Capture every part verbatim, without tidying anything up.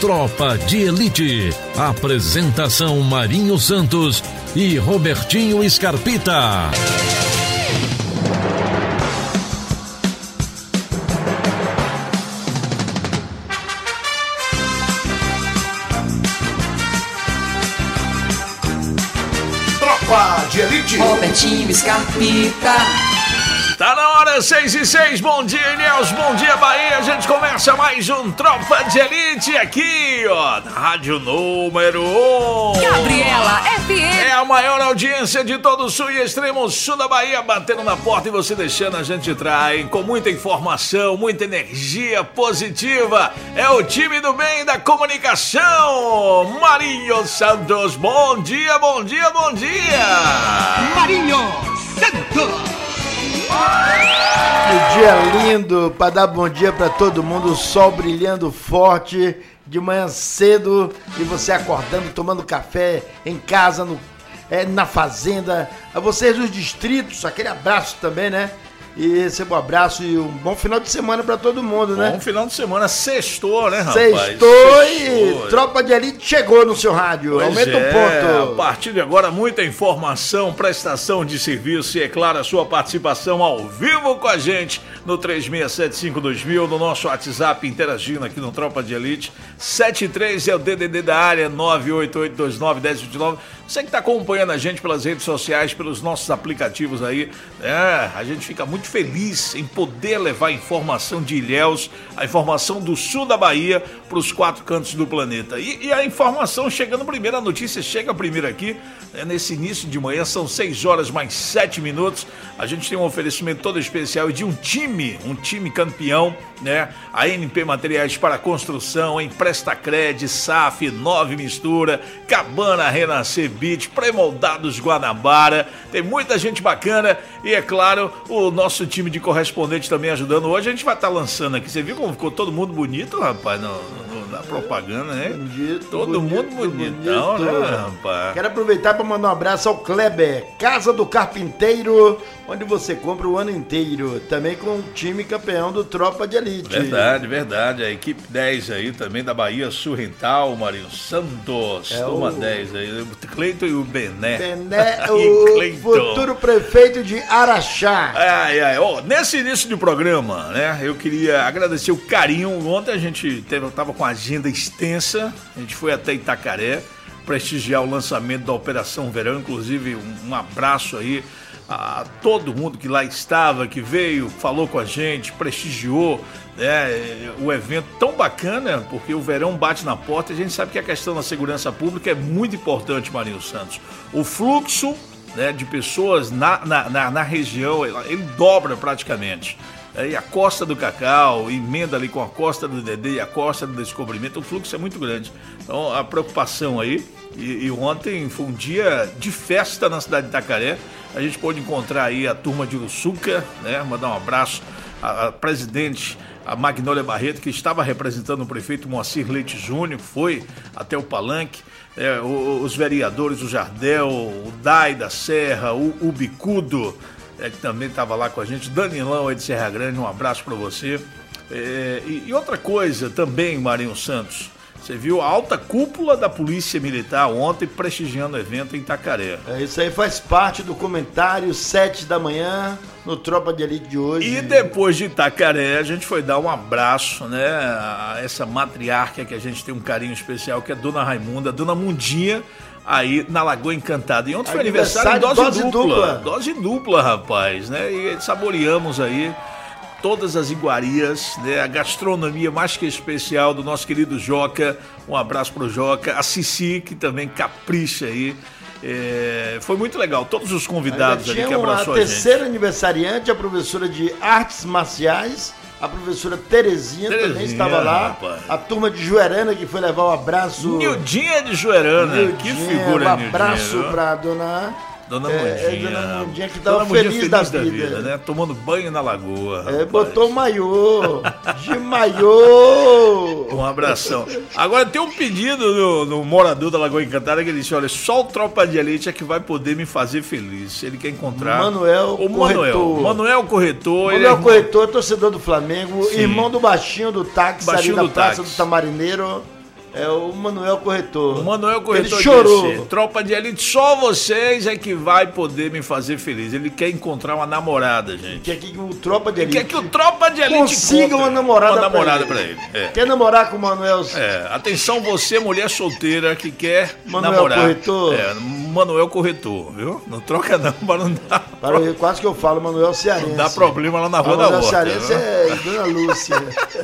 Tropa de Elite. Apresentação Marinho Santos e Robertinho Scarpita. Tropa de Elite. Robertinho Scarpita. Tá na hora, seis e seis, bom dia, Ilhéus, bom dia, Bahia. A gente começa mais um Tropa de Elite aqui, ó, na Rádio Número um. Gabriela F M. É a maior audiência de todo o sul e extremo sul da Bahia, batendo na porta e você deixando a gente entrar, hein? Com muita informação, muita energia positiva. É o time do bem da comunicação. Marinho Santos, bom dia, bom dia, bom dia. Marinho Santos. Que dia lindo para dar bom dia para todo mundo, o sol brilhando forte de manhã cedo e você acordando, tomando café em casa, no, é, na fazenda. A vocês dos distritos, aquele abraço também, né? E recebo um abraço e um bom final de semana pra todo mundo, né? Bom final de semana, sextou, né, rapaz? Sextou e Tropa de Elite chegou no seu rádio. Pois Aumenta é, um ponto. A partir de agora, muita informação, prestação de serviço e, é claro, a sua participação ao vivo com a gente no três seis sete cinco dois mil, no nosso WhatsApp, interagindo aqui no Tropa de Elite. setenta e três é o D D D da área, nove oito oito dois nove um zero dois nove. Você que está acompanhando a gente pelas redes sociais, pelos nossos aplicativos aí, é, a gente fica muito feliz em poder levar a informação de Ilhéus, a informação do sul da Bahia para os quatro cantos do planeta. E, e a informação chegando primeiro, a notícia chega primeiro aqui, né, nesse início de manhã, são seis horas mais sete minutos. A gente tem um oferecimento todo especial de um time, um time campeão, né? A N P Materiais para Construção, Emprestacred, S A F, Nove Mistura, Cabana Renascer Beach, Pré-Moldados Guanabara, tem muita gente bacana e, é claro, o nosso time de correspondente também ajudando. Hoje a gente vai estar lançando aqui, você viu como ficou todo mundo bonito, rapaz, no, no, na propaganda, né? Bonito, todo bonito, mundo bonitão, bonito. né, rapaz? Quero aproveitar para mandar um abraço ao Kleber, Casa do Carpinteiro, onde você compra o ano inteiro, também com o time campeão do Tropa de Elite. Verdade, verdade, a equipe dez aí também da Bahia Sul Rental, Marinho Santos, É toma o... dez aí, o Cleiton e o Bené. Bené, o futuro prefeito de Araxá. Ai, ai, ó, nesse início do programa, né, eu queria agradecer o carinho. Ontem a gente teve, tava com a agenda extensa, a gente foi até Itacaré prestigiar o lançamento da Operação Verão, inclusive um, um abraço aí a todo mundo que lá estava, que veio, falou com a gente, prestigiou, né, o evento tão bacana, porque o verão bate na porta e a gente sabe que a questão da segurança pública é muito importante, Marinho Santos. O fluxo, né, de pessoas na, na, na, na região, ele, ele dobra praticamente. E a Costa do Cacau, emenda ali com a Costa do Dedê e a Costa do Descobrimento, o fluxo é muito grande. Então a preocupação aí, e, e ontem foi um dia de festa na cidade de Itacaré, a gente pôde encontrar aí a turma de Uruçuca, né, mandar um abraço à, à presidente, a Magnólia Barreto, que estava representando o prefeito Moacir Leite Júnior, foi até o palanque, é, os vereadores, o Jardel, o Dai da Serra, o, o Bicudo, é, que também estava lá com a gente, Danilão aí de Serra Grande, um abraço para você. É, e, e outra coisa também, Marinho Santos, você viu a alta cúpula da Polícia Militar ontem prestigiando o evento em Itacaré. É, isso aí faz parte do comentário, sete da manhã, no Tropa de Elite de hoje. E depois de Itacaré, a gente foi dar um abraço, né, a essa matriarca que a gente tem um carinho especial, que é a Dona Raimunda, a Dona Mundinha, aí na Lagoa Encantada. E ontem foi aniversário, aniversário dose, dose dupla, dupla. Dose dupla, rapaz, né? E saboreamos aí todas as iguarias, né? A gastronomia mais que especial do nosso querido Joca. Um abraço pro Joca. A Cici, que também capricha aí. É, foi muito legal, todos os convidados ali que abraçou a gente. A terceira aniversariante, a professora de artes marciais, a professora Terezinha, Terezinha também estava lá. Rapaz. A turma de Juerana que foi levar o um abraço. Nildinha de Juerana, Nildinha, que figura, um abraço para dona Dona Mundinha. É, é Dona Mundinha que estava feliz, feliz da, da vida. vida, né? Tomando banho na lagoa. É, botou maiô, de maiô. Um abração. Agora tem um pedido no, no morador da Lagoa Encantada que ele disse, olha, só o Tropa de Elite é que vai poder me fazer feliz. Ele quer encontrar Manuel o Manuel. Corretor. Manuel Corretor. Manuel ele é Corretor, torcedor do Flamengo, Sim. irmão do Baixinho do táxi Baixinho ali do da Praça táxi. do Tamarineiro. É o Manuel Corretor. O Manuel Corretor Ele chorou. disse, Tropa de Elite, só vocês é que vai poder me fazer feliz. Ele quer encontrar uma namorada, gente. Quer que o Tropa de Ele Elite quer que o Tropa de Elite consiga uma namorada, uma namorada pra pra ele. ele. É. Quer namorar com o Manuel? É, atenção você, mulher solteira que quer Manuel namorar. Corretor. É, Manuel Corretor, viu? Não troca não, para não dar, Para, eu, quase que eu falo Manuel Cearense. não dá problema lá na Rua da Manuel Horta. Cearense é Dona Lúcia.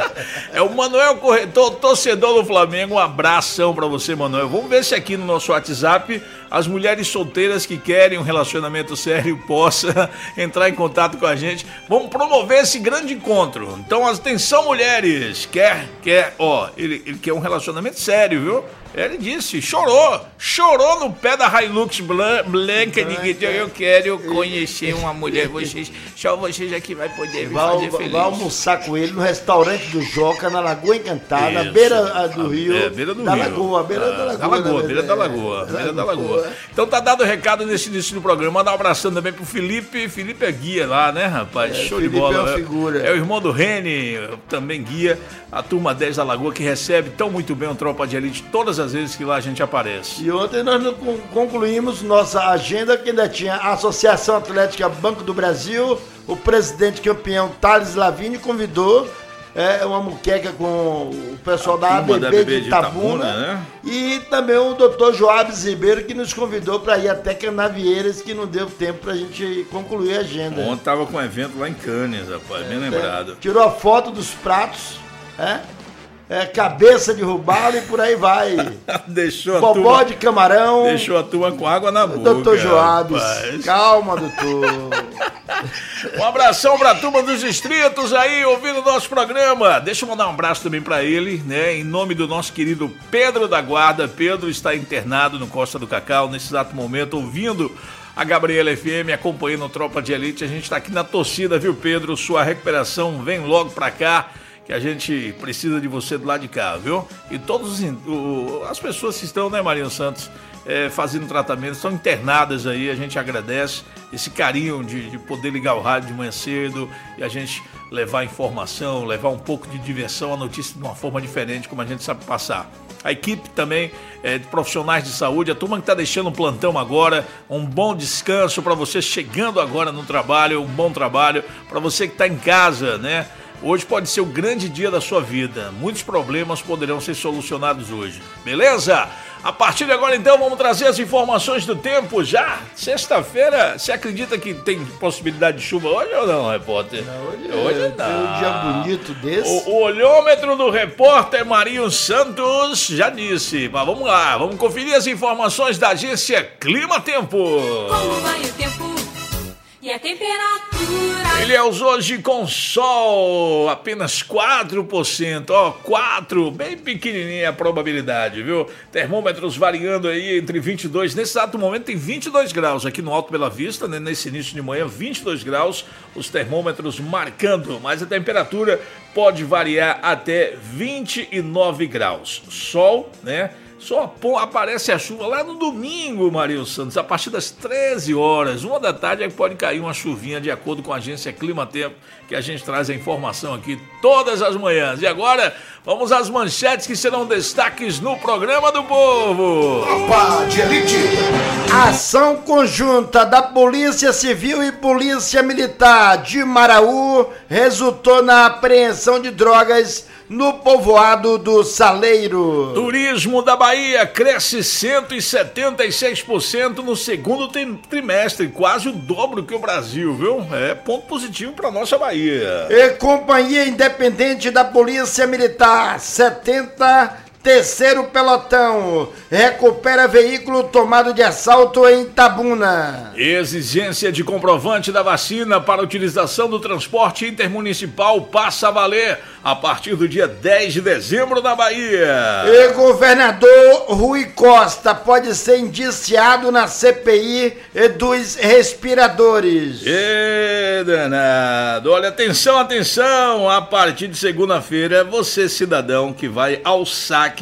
É o Manuel Corretor, torcedor do Flamengo. Um abração pra você, Manuel. Vamos ver se aqui no nosso WhatsApp as mulheres solteiras que querem um relacionamento sério possa entrar em contato com a gente. Vamos promover esse grande encontro. Então, atenção, mulheres. Quer, quer, ó, ele, ele quer um relacionamento sério, viu? Ele disse, chorou, chorou no pé da Hilux Blanca, de eu quero conhecer uma mulher, vocês, só vocês aqui vai poder me Vai, fazer vai, feliz. vai almoçar com ele no restaurante do Joca, na Lagoa Encantada, na Isso. beira do rio. É, beira do da rio. Lagoa, beira Ah, da Lagoa. Da Lagoa, né? beira da Lagoa, beira da Lagoa. Então tá dado o recado nesse início do programa. Mandar um abração também pro Felipe. Felipe é guia lá, né, rapaz? É, Show Felipe de bola. é uma né? figura. É o irmão do Reni, também guia. A turma dez da Lagoa que recebe tão muito bem o Tropa de Elite todas as vezes que lá a gente aparece. E ontem nós não con- concluímos nossa agenda, que ainda tinha a Associação Atlética Banco do Brasil, o presidente campeão Thales Lavigne convidou é, uma muqueca com o pessoal A da turma A B B da A B B de de Itabuna, Itabuna, né? E também o doutor Joabes Ribeiro, que nos convidou para ir até Canavieiras, que não deu tempo para a gente concluir a agenda. Ontem tava com um evento lá em Cannes, rapaz, bem lembrado. Tirou a foto dos pratos, é? É, cabeça de robalo e por aí vai. Deixou a Bobó turma, de camarão. deixou a turma com água na boca. Doutor Joabes, rapaz. calma, doutor. Um abração pra turma dos distritos aí, ouvindo o nosso programa. Deixa eu mandar um abraço também pra ele, né? Em nome do nosso querido Pedro da Guarda. Pedro está internado no Costa do Cacau, nesse exato momento, ouvindo a Gabriela F M, acompanhando o Tropa de Elite. A gente tá aqui na torcida, viu, Pedro? Sua recuperação vem logo pra cá, que a gente precisa de você do lado de cá, viu? E todas as pessoas que estão, né, Marinho Santos, é, fazendo tratamento, estão internadas aí, a gente agradece esse carinho de, de poder ligar o rádio de manhã cedo e a gente levar informação, levar um pouco de diversão, a notícia de uma forma diferente, como a gente sabe passar. A equipe também é, de profissionais de saúde, a turma que está deixando um plantão agora, um bom descanso para você chegando agora no trabalho, um bom trabalho, para você que está em casa, né? Hoje pode ser o grande dia da sua vida. Muitos problemas poderão ser solucionados hoje. Beleza? A partir de agora, então, vamos trazer as informações do tempo já. Sexta-feira, você acredita que tem possibilidade de chuva hoje ou não, repórter? Não, hoje, hoje é, não. tem um dia bonito desse. O, o olhômetro do repórter Marinho Santos já disse. Mas vamos lá, vamos conferir as informações da agência Clima Tempo. Como vai o tempo e a temperatura? Ilhéus hoje com sol, apenas quatro por cento, ó, quatro, bem pequenininha a probabilidade, viu? Termômetros variando aí entre vinte e dois, nesse exato momento tem vinte e dois graus aqui no Alto Bela Vista, né? Nesse início de manhã, vinte e dois graus, os termômetros marcando, mas a temperatura pode variar até vinte e nove graus. Sol, né? Só aparece a chuva lá no domingo, Marinho Santos, a partir das treze horas, uma da tarde, é que pode cair uma chuvinha, de acordo com a agência Clima Tempo, que a gente traz a informação aqui todas as manhãs. E agora, vamos às manchetes que serão destaques no programa do povo. Tropa de Elite. Ação conjunta da Polícia Civil e Polícia Militar de Maraú resultou na apreensão de drogas no povoado do Saleiro. Turismo da Bahia cresce cento e setenta e seis por cento no segundo trimestre, quase o dobro que o Brasil, viu? É ponto positivo para nossa Bahia. E Companhia Independente da Polícia Militar, setenta, terceiro pelotão, recupera veículo tomado de assalto em Itabuna. Exigência de comprovante da vacina para utilização do transporte intermunicipal passa a valer a partir do dia dez de dezembro na Bahia. E governador Rui Costa pode ser indiciado na C P I dos respiradores. Ê, danado. Olha, atenção, atenção. A partir de segunda-feira, você, cidadão, que vai ao saque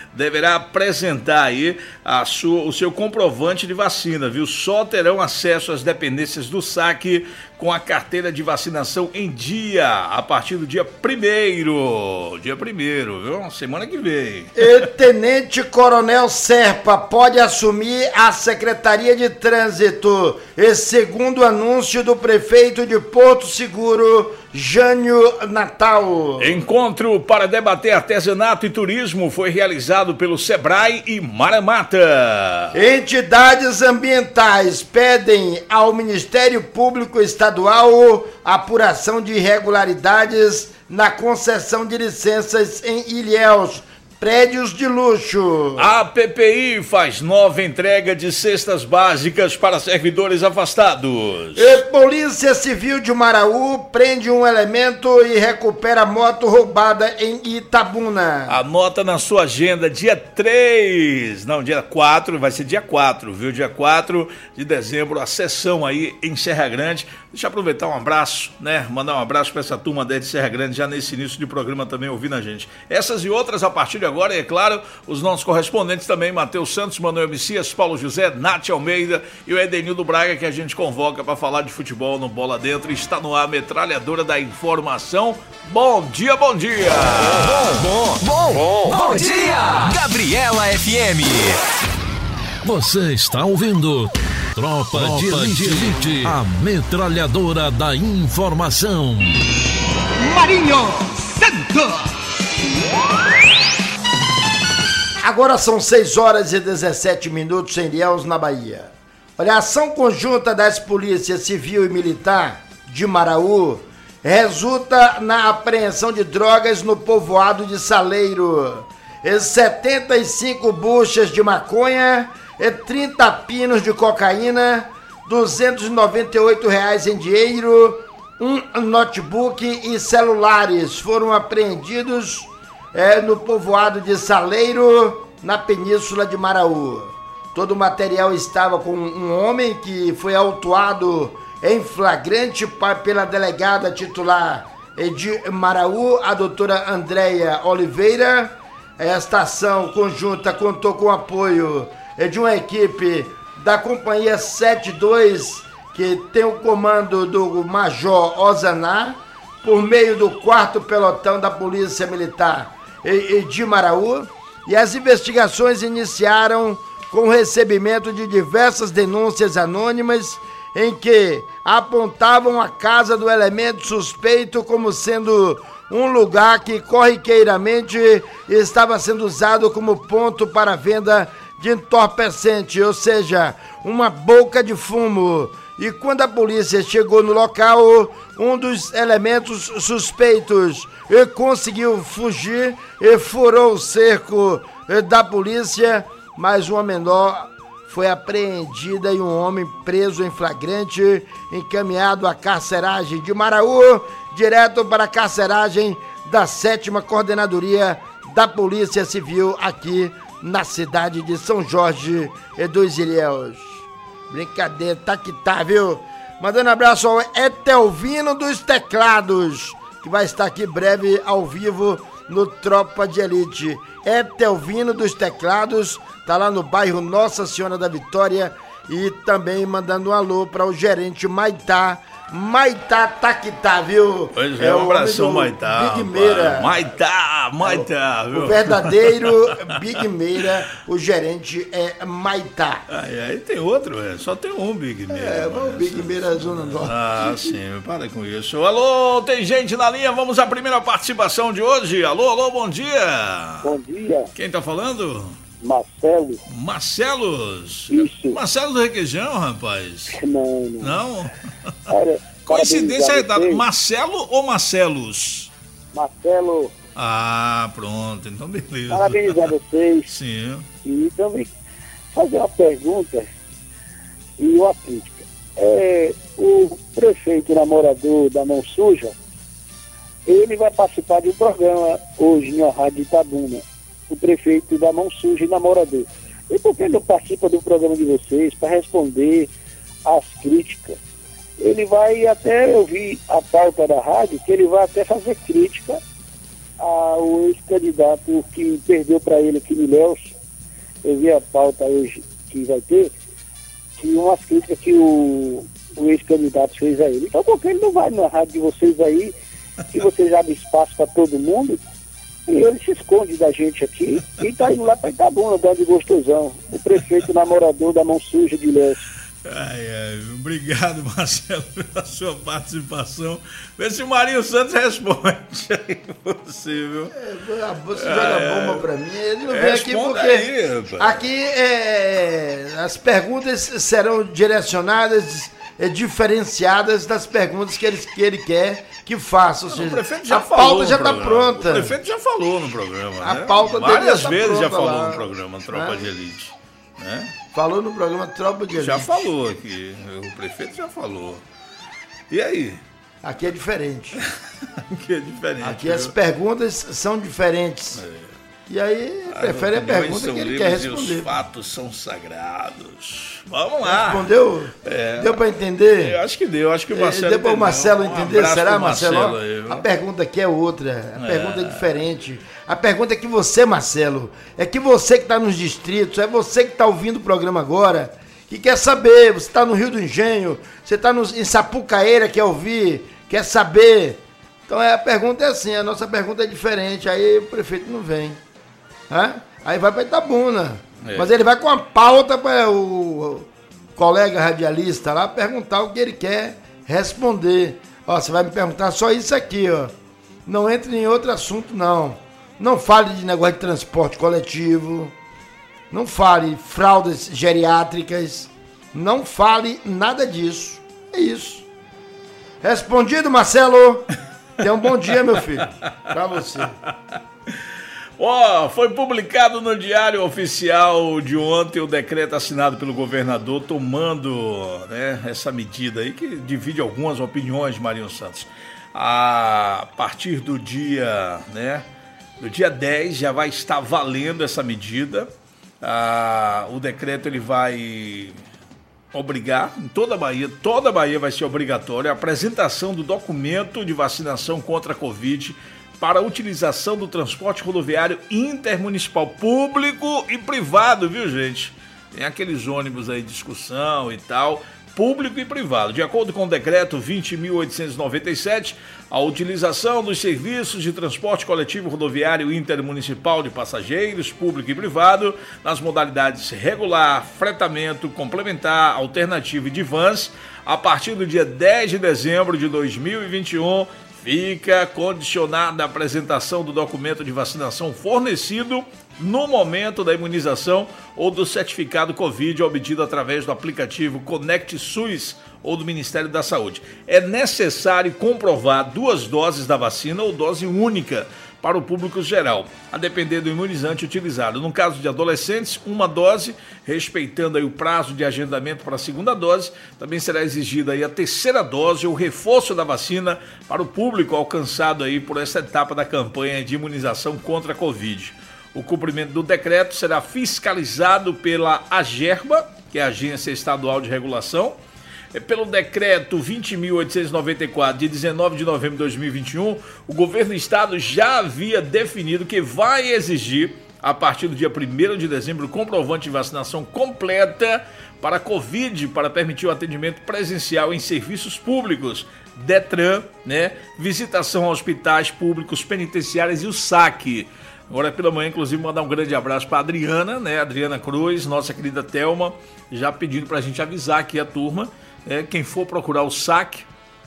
deverá apresentar aí a sua, o seu comprovante de vacina, viu? Só terão acesso às dependências do saque com a carteira de vacinação em dia, a partir do dia primeiro. Dia primeiro, viu? Semana que vem. E Tenente Coronel Serpa pode assumir a Secretaria de Trânsito. E segundo o anúncio do prefeito de Porto Seguro, Jânio Natal. Encontro para debater artesanato e turismo foi realizado pelo Sebrae e Maramata. Entidades ambientais pedem ao Ministério Público Estadual apuração de irregularidades na concessão de licenças em Ilhéus, prédios de luxo. A P P I faz nova entrega de cestas básicas para servidores afastados. E Polícia Civil de Maraú prende um elemento e recupera moto roubada em Itabuna. Anota na sua agenda, dia três, não, dia quatro, vai ser dia quatro, viu? Dia quatro de dezembro, a sessão aí em Serra Grande. Deixa eu aproveitar um abraço, né? Mandar um abraço para essa turma daí de Serra Grande, já nesse início de programa também ouvindo a gente. Essas e outras a partir de agora, e é claro, os nossos correspondentes também, Matheus Santos, Manuel Messias, Paulo José, Nath Almeida e o Edenildo Braga, que a gente convoca para falar de futebol no Bola Dentro. Está no ar a metralhadora da informação. Bom dia, bom dia! Bom, bom, bom, bom, bom dia! Gabriela F M. Você está ouvindo Tropa, Tropa de Elite, de Elite, a metralhadora da informação. Marinho Santos. Agora são seis horas e dezessete minutos em Ilhéus, na Bahia. Olha, a ação conjunta das polícias civil e militar de Maraú resulta na apreensão de drogas no povoado de Saleiro. E setenta e cinco buchas de maconha e trinta pinos de cocaína, duzentos e noventa e oito reais em dinheiro, um notebook e celulares foram apreendidos é, no povoado de Saleiro, na península de Maraú. Todo o material estava com um homem que foi autuado em flagrante pela delegada titular de Maraú, a doutora Andréia Oliveira. Esta ação conjunta contou com o apoio de uma equipe da Companhia setenta e dois, que tem o comando do Major Ozaná, por meio do quarto pelotão da Polícia Militar de Maraú, e as investigações iniciaram com o recebimento de diversas denúncias anônimas em que apontavam a casa do elemento suspeito como sendo um lugar que corriqueiramente estava sendo usado como ponto para venda de entorpecente, ou seja, uma boca de fumo. E quando a polícia chegou no local, um dos elementos suspeitos conseguiu fugir e furou o cerco da polícia, mas uma menor foi apreendida e um homem preso em flagrante, encaminhado à carceragem de Maraú, direto para a carceragem da sétima Coordenadoria da Polícia Civil aqui na cidade de São Jorge e dos Ilhéus. Brincadeira, tá que tá, viu? Mandando um abraço ao Etelvino dos Teclados, que vai estar aqui breve ao vivo no Tropa de Elite. Etelvino dos Teclados, tá lá no bairro Nossa Senhora da Vitória, e também mandando um alô para o gerente Maitá. Maitá tá que tá, viu? Pois é, é um abração, Maitá. Big Meira. Maitá, Maitá, é, viu? O verdadeiro Big Meira, o gerente é Maitá. Aí, aí tem outro, é, só tem um Big Meira. É, o Big Meira é Zona Norte. Ah, sim, para com isso. Alô, tem gente na linha, vamos à primeira participação de hoje. Alô, alô, bom dia. Bom dia. Quem tá falando? Marcelo. Marcelos? Isso. Marcelo do Requeijão, rapaz? Não, não. Não? Olha, coincidência é dada. vocês. Marcelo ou Marcelos? Marcelo, Ah, pronto, então beleza. parabenizar vocês. Sim. E também fazer uma pergunta e uma crítica. É, o prefeito namorador da Mão Suja, ele vai participar de um programa hoje na Rádio Itabuna. O prefeito da Mão Suja e namorador. E por que ele não participa do programa de vocês para responder às críticas? Ele vai até, eu vi a pauta da rádio, que ele vai até fazer crítica ao ex-candidato que perdeu para ele aqui no Ilhéus. Eu vi a pauta hoje que vai ter, que umas críticas que o, o ex-candidato fez a ele. Então, por que ele não vai na rádio de vocês aí, que vocês abrem espaço para todo mundo, e ele se esconde da gente aqui e tá indo lá para Itabuna, dando de gostosão. O prefeito namorador da mão suja de Ilhéus. Ai, ai, obrigado, Marcelo, pela sua participação. Vê se o Marinho Santos responde aí você, viu? É, você joga é, bomba pra mim, ele não vem aqui porque aí, aqui é, as perguntas serão direcionadas, é, diferenciadas das perguntas que ele, que ele quer que faça. Ou seja, o prefeito já a falou pauta já está pronta. O prefeito já falou no programa, A né? pauta dele Várias já tá vezes já pronta falou lá. no programa Tropa Né? de Elite, né? Falou no programa Tropa de Elite. Já falou aqui, o prefeito já falou. E aí? Aqui é diferente. Aqui é diferente. Aqui as perguntas são diferentes. É. E aí, As prefere a opiniões pergunta são que ele livres quer e responder. os fatos são sagrados. Vamos lá. Respondeu? É. Deu para entender? Eu acho que deu, acho que o Marcelo Deu para o entendeu. Marcelo Um entender? abraço Será, pro Marcelo? Marcelo aí, viu? A pergunta aqui é outra. A É. pergunta é diferente. A pergunta é que você, Marcelo, é que você que está nos distritos, é você que está ouvindo o programa agora, que quer saber, você está no Rio do Engenho, você está em Sapucaeira, quer ouvir, quer saber. Então é, a pergunta é assim, a nossa pergunta é diferente, aí o prefeito não vem. Hã? Aí vai para Itabuna. É. Mas ele vai com a pauta para o colega radialista lá perguntar o que ele quer responder. Ó, você vai me perguntar só isso aqui, ó. Não entre em outro assunto, não. Não fale de negócio de transporte coletivo. Não fale fraldas geriátricas. Não fale nada disso. É isso. Respondido, Marcelo. Tenha um bom dia, meu filho. Pra você. Ó, oh, foi publicado no Diário Oficial de ontem o decreto assinado pelo governador tomando, né, essa medida aí que divide algumas opiniões, Marinho Santos. A partir do dia, né, do dia dez já vai estar valendo essa medida. Ah, o decreto ele vai obrigar em toda a Bahia, toda a Bahia vai ser obrigatória a apresentação do documento de vacinação contra a Covid para a utilização do transporte rodoviário intermunicipal, público e privado, viu, gente? Tem aqueles ônibus aí de discussão e tal, público e privado. De acordo com o decreto vinte mil oitocentos e noventa e sete, a utilização dos serviços de transporte coletivo rodoviário intermunicipal de passageiros, público e privado, nas modalidades regular, fretamento, complementar, alternativo e de vans, a partir do dia dez de dezembro de dois mil e vinte e um, fica condicionada a apresentação do documento de vacinação fornecido no momento da imunização ou do certificado Covid obtido através do aplicativo Conect SUS ou do Ministério da Saúde. É necessário comprovar duas doses da vacina ou dose única para o público geral, a depender do imunizante utilizado. No caso de adolescentes, uma dose, respeitando aí o prazo de agendamento para a segunda dose, também será exigida aí a terceira dose ou reforço da vacina para o público alcançado aí por essa etapa da campanha de imunização contra a Covid. O cumprimento do decreto será fiscalizado pela AGERBA, que é a Agência Estadual de Regulação, pelo decreto vinte mil oitocentos e noventa e quatro, de dezenove de novembro de dois mil e vinte e um, o governo do estado já havia definido que vai exigir, a partir do dia primeiro de dezembro, o comprovante de vacinação completa para a Covid, para permitir o atendimento presencial em serviços públicos, DETRAN, né, visitação a hospitais públicos, penitenciários e o SAC. Agora pela manhã, inclusive, mandar um grande abraço para a Adriana, né, Adriana Cruz, nossa querida Thelma, já pedindo para a gente avisar aqui a turma. É, quem for procurar o SAC,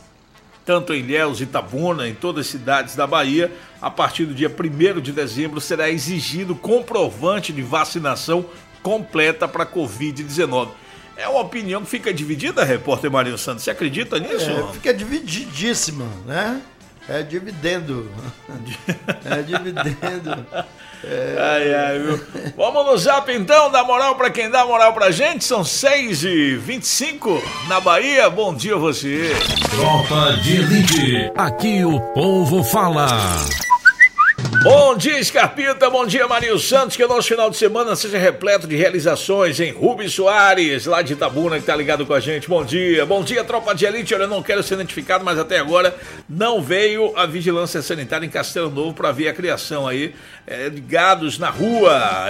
tanto em Ilhéus, Itabuna, em todas as cidades da Bahia, a partir do dia primeiro de dezembro será exigido comprovante de vacinação completa para a covid dezenove. É uma opinião que fica dividida, repórter Marinho Santos. Você acredita nisso? É, fica divididíssima, né? É dividendo. É dividendo. É... Ai, ai, viu? Vamos no zap então, dá moral pra quem dá moral pra gente. São seis e vinte e cinco na Bahia. Bom dia a você. Tropa de Elite. Aqui o povo fala. Bom dia, Scarpita, bom dia, Marinho Santos, que o nosso final de semana seja repleto de realizações em Rubens Soares, lá de Itabuna, que tá ligado com a gente, bom dia, bom dia, tropa de elite, olha, eu não quero ser identificado, mas até agora não veio a vigilância sanitária em Castelo Novo para ver a criação aí é, de gados na rua,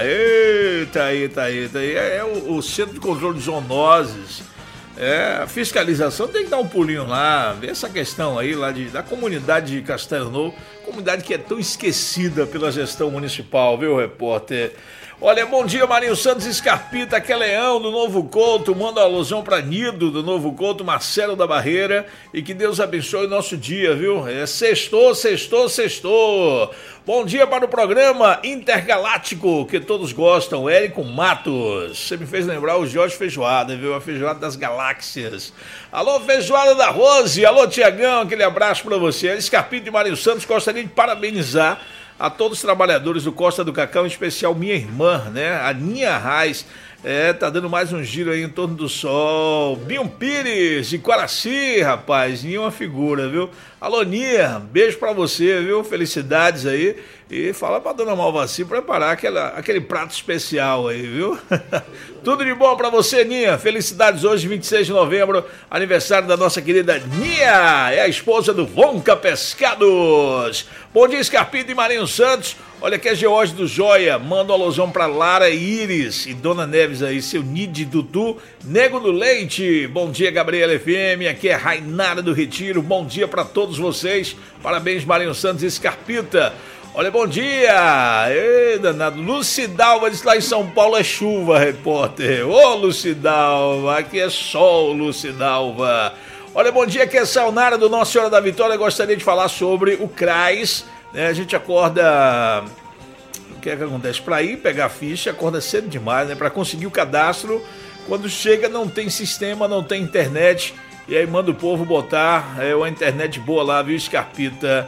eita, eita, eita, é, é o, o Centro de Controle de Zoonoses. É, a fiscalização tem que dar um pulinho lá, ver essa questão aí lá de, da comunidade de Castelo Novo, comunidade que é tão esquecida pela gestão municipal, viu, repórter? Olha, bom dia, Marinho Santos, Scarpita, que é Leão do Novo Couto, manda uma alusão para Nido do Novo Couto, Marcelo da Barreira, e que Deus abençoe o nosso dia, viu? É sextou, sextou, sextou. Bom dia para o programa Intergaláctico, que todos gostam, Érico Matos. Você me fez lembrar o Jorge Feijoada, viu? A Feijoada das Galáxias. Alô, Feijoada da Rose, alô, Tiagão, aquele abraço para você. Scarpita e Marinho Santos, gostaria de parabenizar a todos os trabalhadores do Costa do Cacau, em especial minha irmã, né? A Ninha Reis, é, tá dando mais um giro aí em torno do sol. Binho Pires, de Quaraci, rapaz, Ninha é uma figura, viu? Alô, Ninha, beijo pra você, viu? Felicidades aí. E fala pra dona Malvaci preparar aquela, aquele prato especial aí, viu? Tudo de bom pra você, Ninha. Felicidades hoje, vinte e seis de novembro, aniversário da nossa querida Ninha. É a esposa do Vonca Pescados. Bom dia, Scarpita e Marinho Santos. Olha aqui a George do Joia. Manda um alusão pra Lara Iris e Dona Neves aí, seu Nid Dudu, Nego do Leite. Bom dia, Gabriela F M. Aqui é Rainara do Retiro. Bom dia pra todos vocês. Parabéns, Marinho Santos e Scarpita. Olha, bom dia! Ei, danado. Lucidalva diz lá em São Paulo é chuva, repórter. Ô, Lucidalva, aqui é sol, Lucidalva. Olha, bom dia, aqui é Saunara do Nossa Senhora da Vitória. Gostaria de falar sobre o C R A S, né? A gente acorda... O que é que acontece? Para ir pegar a ficha, acorda cedo demais, né? Para conseguir o cadastro, quando chega não tem sistema, não tem internet. E aí manda o povo botar é, uma internet boa lá, viu, Scarpita?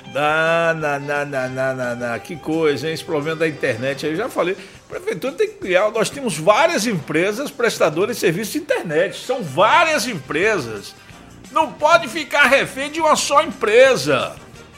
Na, na, na, na, na, na, na. Que coisa, hein? Esse problema da internet aí, eu já falei. A prefeitura tem que criar, nós temos várias empresas prestadoras de serviço de internet. São várias empresas. Não pode ficar refém de uma só empresa.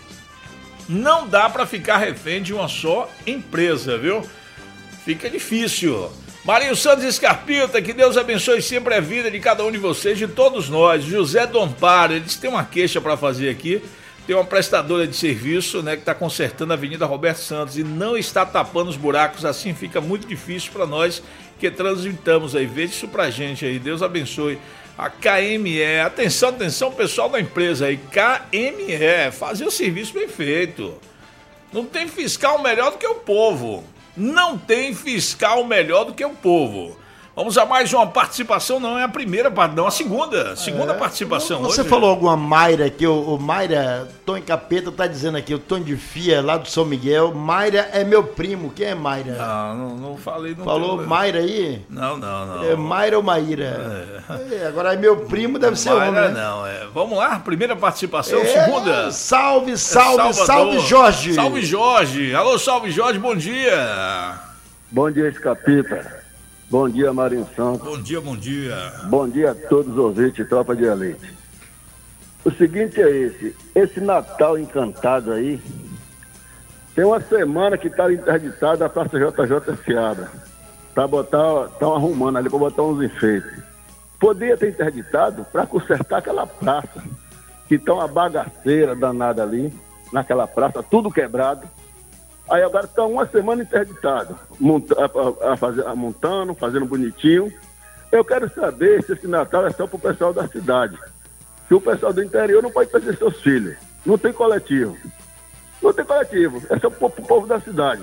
Não dá para ficar refém de uma só empresa, viu? Fica difícil. Marinho Santos e Scarpita, que Deus abençoe sempre a vida de cada um de vocês, de todos nós. José do Amparo, ele disse que tem uma queixa para fazer aqui. Tem uma prestadora de serviço, né, que está consertando a Avenida Roberto Santos e não está tapando os buracos, assim fica muito difícil para nós que transitamos aí. Veja isso pra gente aí, Deus abençoe. A K M E, atenção, atenção pessoal da empresa aí, K M E, fazer o serviço bem feito. Não tem fiscal melhor do que o povo, não tem fiscal melhor do que o povo. Vamos a mais uma participação, não é a primeira, não, a segunda, segunda é, participação. Você hoje. falou alguma Mayra aqui, o, o Mayra, Tom Capeta tá dizendo aqui, o Tom de Fia, lá do São Miguel, Mayra é meu primo, quem é Mayra? Não, não, não falei. Não falou tenho... Mayra aí? Não, não, não. É Mayra ou Maíra? É. É, agora é meu primo, deve ser Mayra, homem, né? não, é. Vamos lá, primeira participação, é, segunda. Salve, salve, é salve Jorge. Salve Jorge, alô, salve Jorge, bom dia. Bom dia, Scarpita. Bom dia, Marinho Santos. Bom dia, bom dia. Bom dia a todos os ouvintes, tropa de elite. O seguinte é esse, esse Natal encantado aí, tem uma semana que está interditada a Praça J J Seabra, para botar, estão arrumando ali para botar uns enfeites. Poderia ter interditado para consertar aquela praça, que está uma bagaceira danada ali, naquela praça, tudo quebrado. Aí agora está uma semana interditado, monta, a, a fazer, a montando, fazendo bonitinho. Eu quero saber se esse Natal é só para o pessoal da cidade. Se o pessoal do interior não pode trazer seus filhos. Não tem coletivo. Não tem coletivo, é só para o povo da cidade.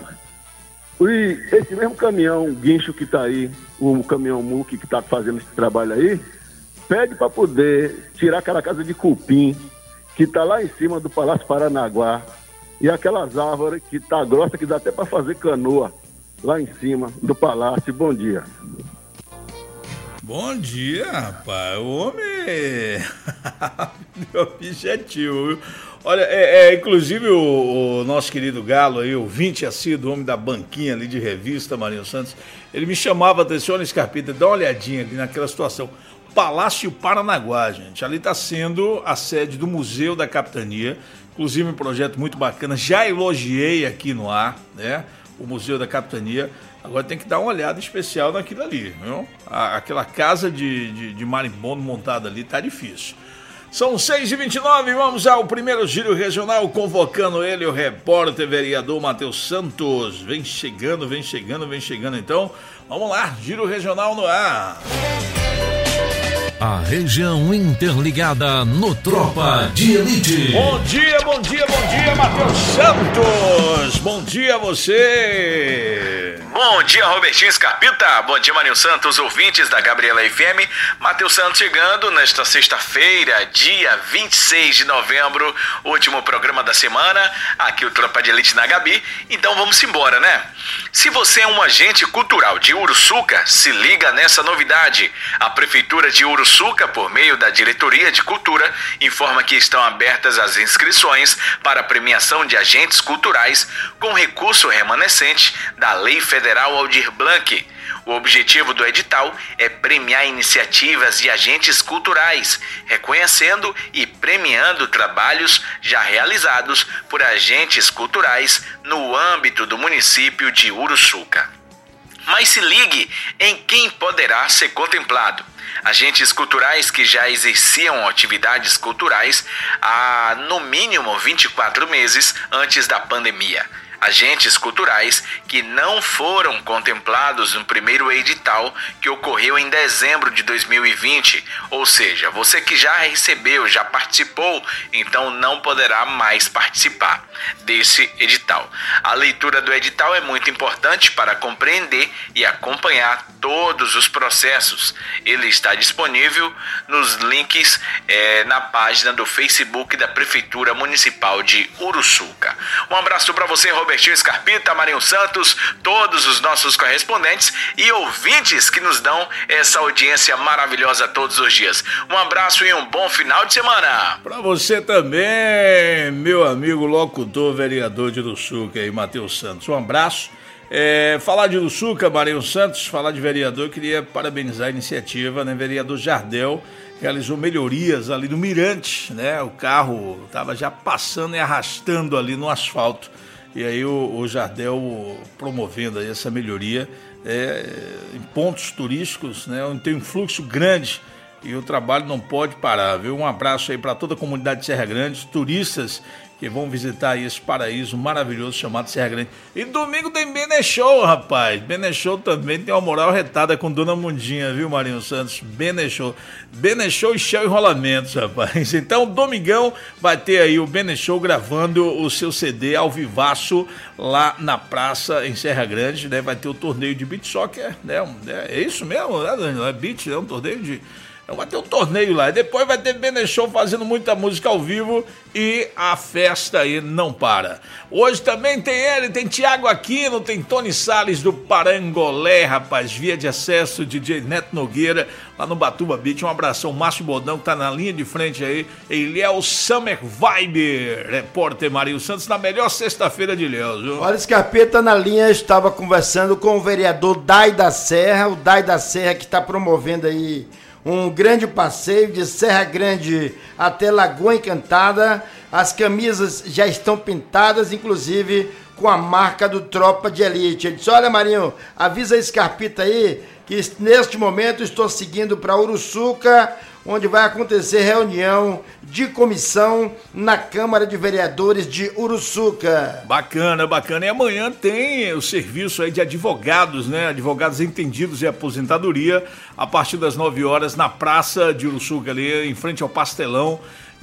E esse mesmo caminhão, guincho que está aí, o caminhão Muque que está fazendo esse trabalho aí, pede para poder tirar aquela casa de cupim que está lá em cima do Palácio Paranaguá. E aquelas árvores que tá grossa, que dá até para fazer canoa lá em cima do palácio. Bom dia. Bom dia, rapaz. O homem é objetivo, viu? Olha, é, é, inclusive o, o nosso querido Galo aí, o vinte assíduo, o homem da banquinha ali de revista, Marinho Santos, ele me chamava a atenção, Scarpita, dá uma olhadinha ali naquela situação. Palácio Paranaguá, gente. Ali está sendo a sede do Museu da Capitania, inclusive um projeto muito bacana, já elogiei aqui no ar, né? O Museu da Capitania. Agora tem que dar uma olhada especial naquilo ali, viu? A, aquela casa de, de, de marimbondo montada ali tá difícil. São seis e vinte e nove, vamos ao primeiro giro regional, convocando ele, o repórter vereador Matheus Santos. Vem chegando, vem chegando, vem chegando então. Vamos lá, giro regional no ar. A região interligada no Tropa de Elite. Bom dia, bom dia, bom dia, Matheus Santos. Bom dia a você. Bom dia, Robertinho Scarpita. Bom dia, Marinho Santos, ouvintes da Gabriela F M. Matheus Santos chegando nesta sexta-feira, dia vinte e seis de novembro, último programa da semana, aqui o Tropa de Elite na Gabi. Então vamos embora, né? Se você é um agente cultural de Uruçuca, se liga nessa novidade. A Prefeitura de Uruçuca, por meio da Diretoria de Cultura, informa que estão abertas as inscrições para a premiação de agentes culturais com recurso remanescente da Lei Federal Aldir Blanc. O objetivo do edital é premiar iniciativas de agentes culturais, reconhecendo e premiando trabalhos já realizados por agentes culturais no âmbito do município de Uruçuca. Mas se ligue em quem poderá ser contemplado. Agentes culturais que já exerciam atividades culturais há, no mínimo, vinte e quatro meses antes da pandemia. Agentes culturais que não foram contemplados no primeiro edital que ocorreu em dezembro de dois mil e vinte, ou seja, você que já recebeu, já participou, então não poderá mais participar desse edital. A leitura do edital é muito importante para compreender e acompanhar todos os processos. Ele está disponível nos links é, na página do Facebook da Prefeitura Municipal de Uruçuca. Um abraço para você, Robertinho Scarpita, Marinho Santos, todos os nossos correspondentes e ouvintes que nos dão essa audiência maravilhosa todos os dias. Um abraço e um bom final de semana. Para você também, meu amigo locutor, vereador de Uruçuca aí, Matheus Santos. Um abraço. É, falar de Uruçuca, Marinho Santos, falar de vereador, eu queria parabenizar a iniciativa, né? Vereador Jardel realizou melhorias ali no Mirante, né? O carro estava já passando e arrastando ali no asfalto. E aí o, o Jardel promovendo aí essa melhoria é, em pontos turísticos, né? Onde tem um fluxo grande e o trabalho não pode parar, viu? Um abraço aí para toda a comunidade de Serra Grande, turistas que vão visitar aí esse paraíso maravilhoso chamado Serra Grande. E domingo tem Bene Show, rapaz. Bene Show também tem uma moral retada com Dona Mundinha, viu, Marinho Santos? Bene Show. Bene Show e Shell Enrolamentos, rapaz. Então, domingão vai ter aí o Bene Show gravando o seu C D ao vivaço lá na praça em Serra Grande, né? Vai ter o torneio de beach soccer, né? É isso mesmo, né, Danilo? É beach, é um torneio de... Vai ter um torneio lá, e depois vai ter Bene Show fazendo muita música ao vivo e a festa aí não para. Hoje também tem ele, tem Tiago Aquino, tem Tony Salles do Parangolé, rapaz, via de acesso, D J Neto Nogueira, lá no Batuba Beach. Um abração, Márcio Bodão, que tá na linha de frente aí. Ele é o Summer Vibe, repórter Marinho Santos, na melhor sexta-feira de Ilhéus, viu? Olha, Scarpeta na linha, estava conversando com o vereador Dai da Serra, o Dai da Serra que está promovendo aí um grande passeio de Serra Grande até Lagoa Encantada. As camisas já estão pintadas, inclusive com a marca do Tropa de Elite. Ele disse, olha, Marinho, avisa a Scarpita aí que neste momento estou seguindo para Uruçuca, onde vai acontecer reunião de comissão na Câmara de Vereadores de Uruçuca. Bacana, bacana. E amanhã tem o serviço aí de advogados, né? Advogados entendidos em aposentadoria, a partir das nove horas na Praça de Uruçuca, ali em frente ao Pastelão.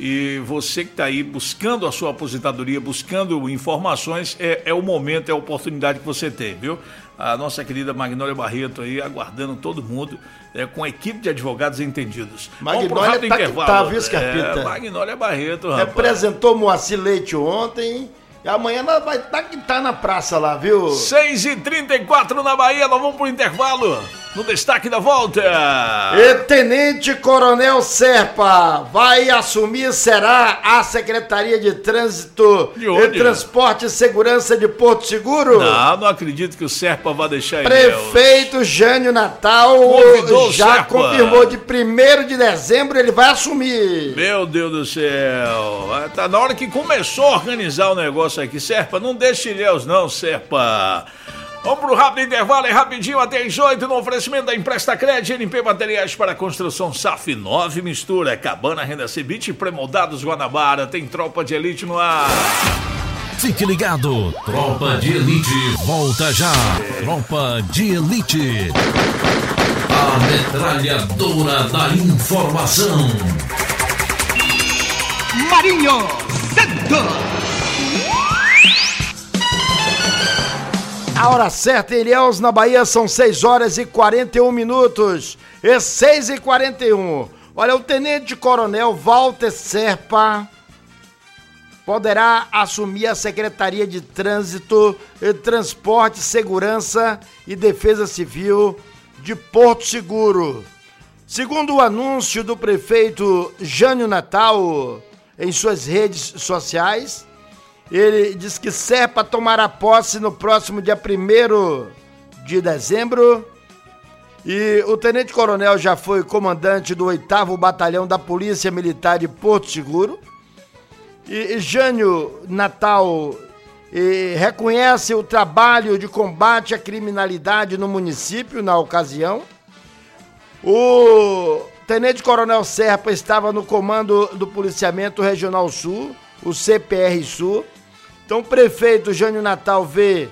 E você que está aí buscando a sua aposentadoria, buscando informações, é, é o momento, é a oportunidade que você tem, viu? A nossa querida Magnólia Barreto aí, aguardando todo mundo, é, com a equipe de advogados entendidos. Magnólia tá que tá, viu, Scarpita? É, Magnólia Barreto, rapaz. Representou Moacir Leite ontem, e amanhã ela vai estar tá, tá na praça lá, viu? seis e trinta e quatro na Bahia, nós vamos pro intervalo. no destaque da volta. E Tenente Coronel Serpa vai assumir, será a Secretaria de Trânsito e Transporte e Segurança de Porto Seguro? Não, não acredito que o Serpa vai deixar Prefeito Ilhéus. Jânio Natal Convidou já Serpa. confirmou de primeiro de dezembro ele vai assumir. Meu Deus do céu, tá na hora que começou a organizar o negócio aqui. Serpa, não deixe Ilhéus não, Serpa. Vamos pro rápido intervalo, é rapidinho, até às oito, no oferecimento da Empresta Crédito, N P Materiais para Construção S A F nove, mistura, Cabana, Renda Cebit, Premoldados Guanabara, tem Tropa de Elite no ar. Fique ligado, Tropa de Elite, volta já, é. Tropa de Elite, a metralhadora da informação. Marinho Santos. A hora certa em Ilhéus, na Bahia, são seis horas e quarenta e um minutos. E seis e quarenta e um. Olha, o Tenente Coronel Walter Serpa poderá assumir a Secretaria de Trânsito, Transporte, Segurança e Defesa Civil de Porto Seguro. Segundo o anúncio do prefeito Jânio Natal em suas redes sociais, ele diz que Serpa tomará posse no próximo dia primeiro de dezembro. E o Tenente Coronel já foi comandante do oitavo Batalhão da Polícia Militar de Porto Seguro. E Jânio Natal e, reconhece o trabalho de combate à criminalidade no município na ocasião. O Tenente Coronel Serpa estava no comando do Policiamento Regional Sul, o C P R Sul. Então o prefeito Jânio Natal vê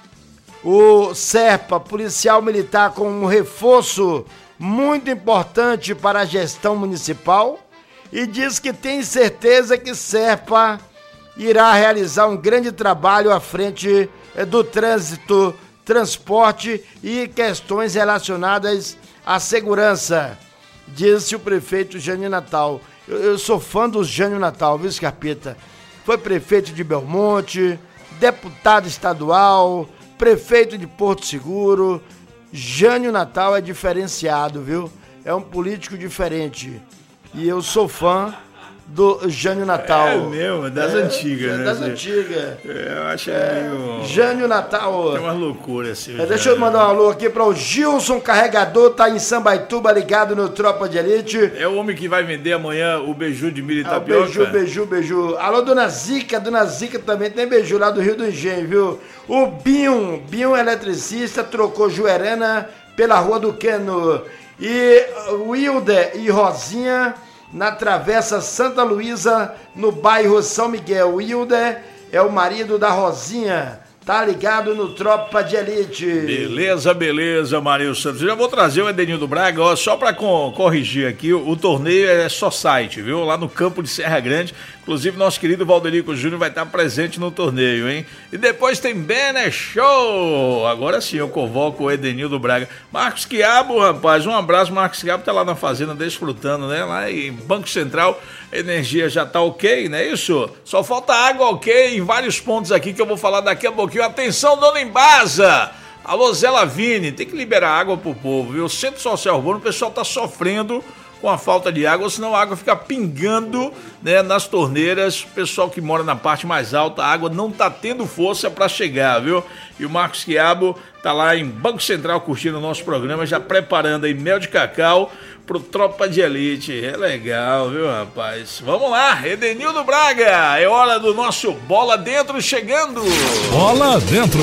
o Serpa, policial militar, como um reforço muito importante para a gestão municipal e diz que tem certeza que Serpa irá realizar um grande trabalho à frente do trânsito, transporte e questões relacionadas à segurança, disse o prefeito Jânio Natal. Eu, eu sou fã do Jânio Natal, viu, Scarpita? Foi prefeito de Belmonte, deputado estadual, prefeito de Porto Seguro. Jânio Natal é diferenciado, viu? É um político diferente. E eu sou fã do Jânio Natal. É mesmo, das é, antigas, é né? Das antigas. É, eu acho é, meio... Jânio Natal. Tem umas loucuras assim. É, deixa eu mandar um alô aqui para o Gilson Carregador, tá em Sambaituba, ligado no Tropa de Elite. É o homem que vai vender amanhã o beiju de milho e ah, tapioca. Beiju, beiju, beiju. Alô, Dona Zica, Dona Zica também tem beiju lá do Rio do Engenho, viu? O Binho, Binho eletricista, trocou Juerana pela Rua do Queno. E o Wilder e Rosinha na Travessa Santa Luísa, no bairro São Miguel. O Wilder é o marido da Rosinha, tá ligado no Tropa de Elite. Beleza, beleza, Marinho Santos. Já vou trazer o Edenildo Braga, ó, só pra co- corrigir aqui, o, o torneio é só site, viu? Lá no campo de Serra Grande. Inclusive, nosso querido Valderico Júnior vai estar presente no torneio, hein? E depois tem Banner Show! Agora sim, eu convoco o Edenildo Braga. Marcos Quiabo, rapaz, um abraço. Marcos Quiabo tá lá na fazenda desfrutando, né? Lá em Banco Central, a energia já tá ok, não é isso? Só falta água ok em vários pontos aqui que eu vou falar daqui a pouquinho. Atenção, dona Embasa! Alô, Zé Lavini, tem que liberar água pro povo, viu? O Centro Social Urbano, o pessoal tá sofrendo com a falta de água, senão a água fica pingando, né, nas torneiras. O pessoal que mora na parte mais alta, a água não tá tendo força para chegar, viu? E o Marcos Quiabo tá lá em Banco Central curtindo o nosso programa, já preparando aí mel de cacau pro Tropa de Elite. É legal, viu, rapaz? Vamos lá, Edenildo Braga, é hora do nosso Bola Dentro chegando. Bola Dentro.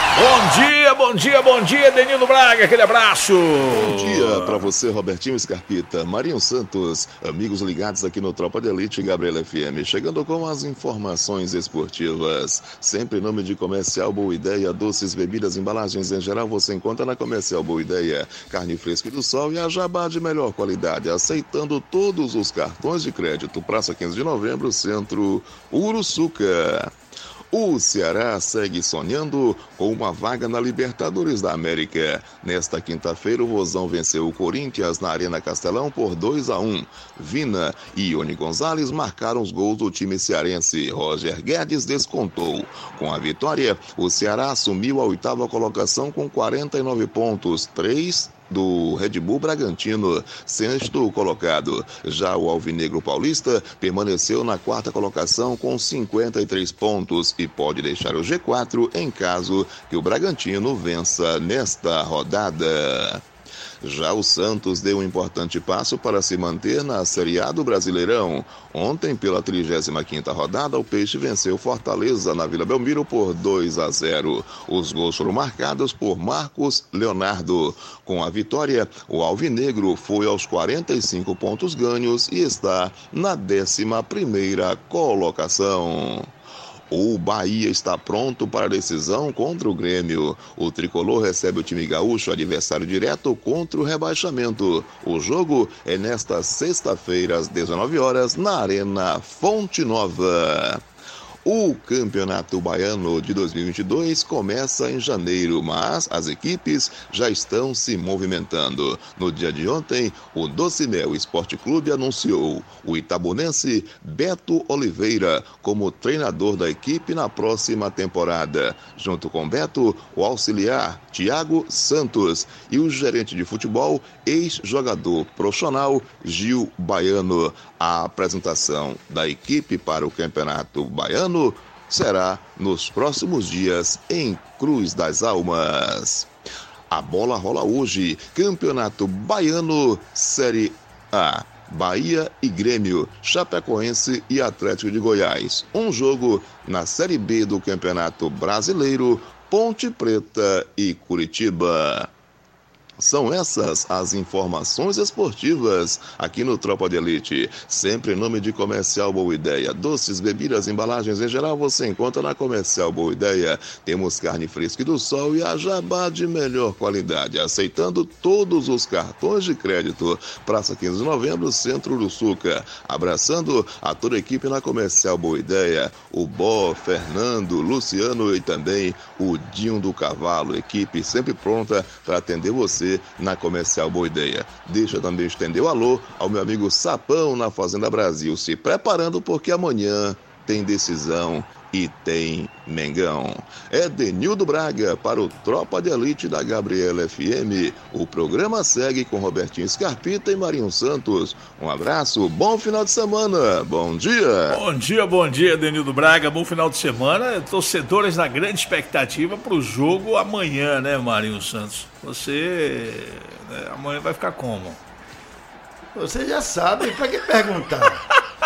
Bom dia, bom dia, bom dia, Edenildo Braga, aquele abraço. Bom dia pra você, Robertinho Scarpita, Marinho Santos, amigos ligados aqui no Tropa de Elite, Gabriela F M, chegando com as informações esportivas. Sempre em nome de Comercial Boa Ideia, doces, bebidas, embalagens em geral, você encontra na Comercial Boa Ideia. Carne fresca do sol e a jabá de melhor qualidade, aceitando todos os cartões de crédito. Praça quinze de novembro, Centro Uruçuca. O Ceará segue sonhando com uma vaga na Libertadores da América. Nesta quinta-feira, o Vozão venceu o Corinthians na Arena Castelão por dois a um. Vina e Ione Gonzalez marcaram os gols do time cearense. Roger Guedes descontou. Com a vitória, o Ceará assumiu a oitava colocação com quarenta e nove pontos, três do Red Bull Bragantino, sexto colocado. Já o Alvinegro Paulista permaneceu na quarta colocação com cinquenta e três pontos e pode deixar o G quatro em caso que o Bragantino vença nesta rodada. Já o Santos deu um importante passo para se manter na Série A do Brasileirão. Ontem, pela trigésima quinta rodada, o Peixe venceu Fortaleza na Vila Belmiro por dois a zero. Os gols foram marcados por Marcos Leonardo. Com a vitória, o Alvinegro foi aos quarenta e cinco pontos ganhos e está na décima primeira colocação. O Bahia está pronto para a decisão contra o Grêmio. O tricolor recebe o time gaúcho, adversário direto contra o rebaixamento. O jogo é nesta sexta-feira, às dezenove horas, na Arena Fonte Nova. O Campeonato Baiano de dois mil e vinte e dois começa em janeiro, mas as equipes já estão se movimentando. No dia de ontem, o Docimel Esporte Clube anunciou o itabunense Beto Oliveira como treinador da equipe na próxima temporada. Junto com Beto, o auxiliar Thiago Santos e o gerente de futebol, ex-jogador profissional Gil Baiano. A apresentação da equipe para o Campeonato Baiano será nos próximos dias em Cruz das Almas. A bola rola hoje, Campeonato Baiano Série A. Bahia e Grêmio, Chapecoense e Atlético de Goiás. Um jogo na Série B do Campeonato Brasileiro, Ponte Preta e Curitiba. São essas as informações esportivas aqui no Tropa de Elite. Sempre em nome de Comercial Boa Ideia. Doces, bebidas, embalagens em geral você encontra na Comercial Boa Ideia. Temos carne fresca do sol e a jabá de melhor qualidade. Aceitando todos os cartões de crédito. Praça quinze de novembro, Centro do Suca. Abraçando a toda a equipe na Comercial Boa Ideia. O Bó, Fernando, Luciano e também o Dinho do Cavalo. Equipe sempre pronta para atender você na Comercial Boa Ideia. Deixa também estender o alô ao meu amigo Sapão na Fazenda Brasil, se preparando porque amanhã tem decisão e tem Mengão. É Denildo Braga para o Tropa de Elite da Gabriela F M. O programa segue com Robertinho Scarpita e Marinho Santos. Um abraço, bom final de semana, bom dia. Bom dia, bom dia, Denildo Braga, bom final de semana. Torcedores na grande expectativa para o jogo amanhã, né, Marinho Santos? Você né, amanhã vai ficar como? Você já sabe, para que perguntar?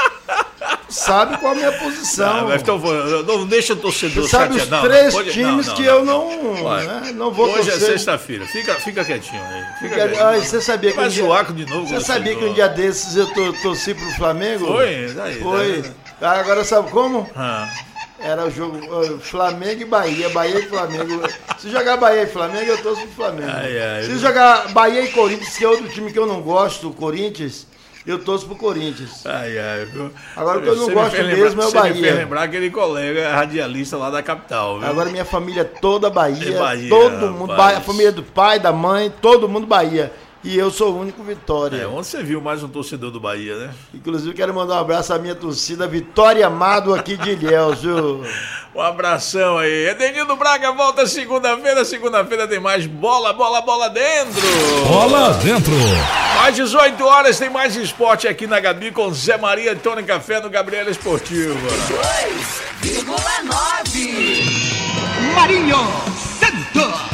Sabe qual a minha posição. Não, mas então, não deixa o torcedor Você sabe chatear. os três não, pode, times não, não, que não, eu não, né, não vou Hoje torcer. é sexta-feira, fica, fica quietinho aí. Fica Fica, quietinho. ai, você sabia que vai um dia, zoar de novo. Você sabia que um dia desses eu to, torci pro Flamengo? Foi, daí, Foi. daí. Agora sabe como? Ah. Era o jogo uh, Flamengo e Bahia, Bahia e Flamengo. Se jogar Bahia e Flamengo, eu torço pro Flamengo. Ai, ai, Se eu... jogar Bahia e Corinthians, que é outro time que eu não gosto, o Corinthians, eu torço pro Corinthians. Ai, ai, viu? Agora o que eu não Você gosto me mesmo é o Bahia. Você me Bahia. fez lembrar aquele colega radialista lá da capital, viu? Agora minha família toda Bahia, É Bahia, todo mundo, rapaz. Bahia, a família do pai, da mãe, todo mundo Bahia. E eu sou o único Vitória. É, onde você viu mais um torcedor do Bahia, né? Inclusive quero mandar um abraço à minha torcida Vitória Amado aqui de Ilhéus, viu? Um abração aí. Edenildo Braga volta segunda-feira. Segunda-feira tem mais bola, bola, bola dentro. Bola dentro. Às dezoito horas tem mais esporte aqui na Gabi com Zé Maria e Tony Café no Gabriela Esportiva. dois vírgula nove. Marinho Santos.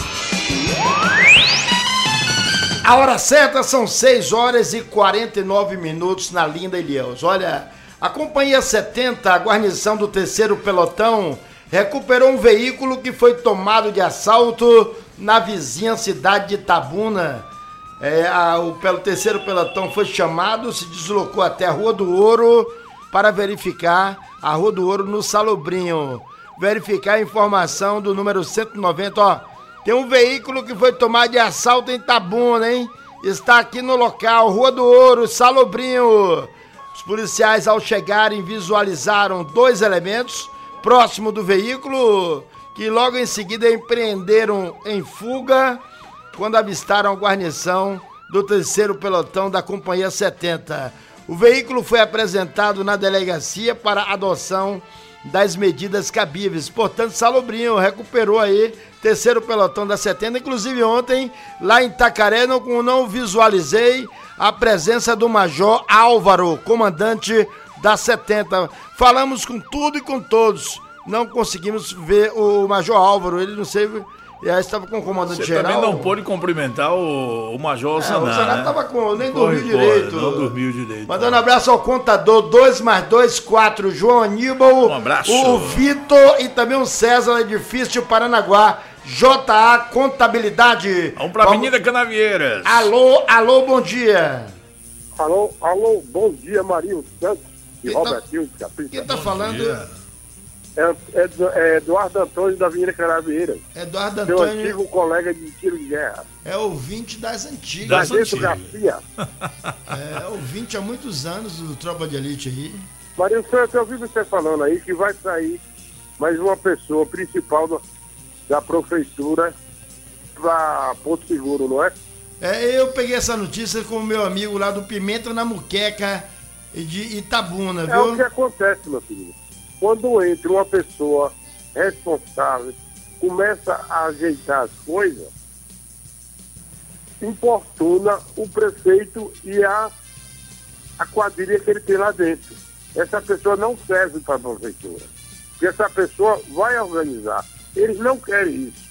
A hora certa são seis horas e quarenta e nove minutos na linda Ilhéus. Olha, a Companhia setenta, a guarnição do terceiro pelotão, recuperou um veículo que foi tomado de assalto na vizinha cidade de Itabuna. É, a, o pelo, terceiro pelotão foi chamado, se deslocou até a Rua do Ouro para verificar a Rua do Ouro no Salobrinho. Verificar a informação do número cento e noventa, ó. Tem um veículo que foi tomado de assalto em Itabuna, hein? Está aqui no local, Rua do Ouro, Salobrinho. Os policiais, ao chegarem, visualizaram dois elementos próximo do veículo, que logo em seguida empreenderam em fuga quando avistaram a guarnição do terceiro pelotão da Companhia setenta. O veículo foi apresentado na delegacia para adoção das medidas cabíveis. Portanto, Salobrinho recuperou aí terceiro pelotão da setenta. Inclusive ontem, lá em Itacaré, não, não visualizei a presença do Major Álvaro, comandante da setenta. Falamos com tudo e com todos. Não conseguimos ver o Major Álvaro. Ele não sei... Já estava com o comandante Você geral. Você também não pôde cumprimentar o, o Major é, Saná. O Saná né? estava com. Nem Corre, dormiu direito. Não dormiu direito. Mandando um abraço ao contador dois mais dois, quatro, João Aníbal. Um abraço. O Vitor e também o César, Edifício Paranaguá. J A Contabilidade. Vamos para a Avenida Canavieiras. Alô, alô, bom dia. Alô, alô, bom dia, Marinho Santos e Quem Robertinho tá, Capita. Quem tá bom falando? Dia. É, é, é Eduardo Antônio da Avenida Canavieiras. Eduardo Meu Antônio. antigo colega de tiro de guerra. É ouvinte das antigas. Das antigas. Garcia. É ouvinte há muitos anos do Tropa de Elite aí. Marinho Santos, eu ouvi você falando aí que vai sair mais uma pessoa principal do, da prefeitura para Porto Seguro, não é? É, eu peguei essa notícia com o meu amigo lá do Pimenta na Muqueca de Itabuna, viu? É o que acontece, meu filho. Quando entra uma pessoa responsável, começa a ajeitar as coisas, importuna o prefeito e a, a quadrilha que ele tem lá dentro. Essa pessoa não serve para a prefeitura, porque essa pessoa vai organizar. Eles não querem isso,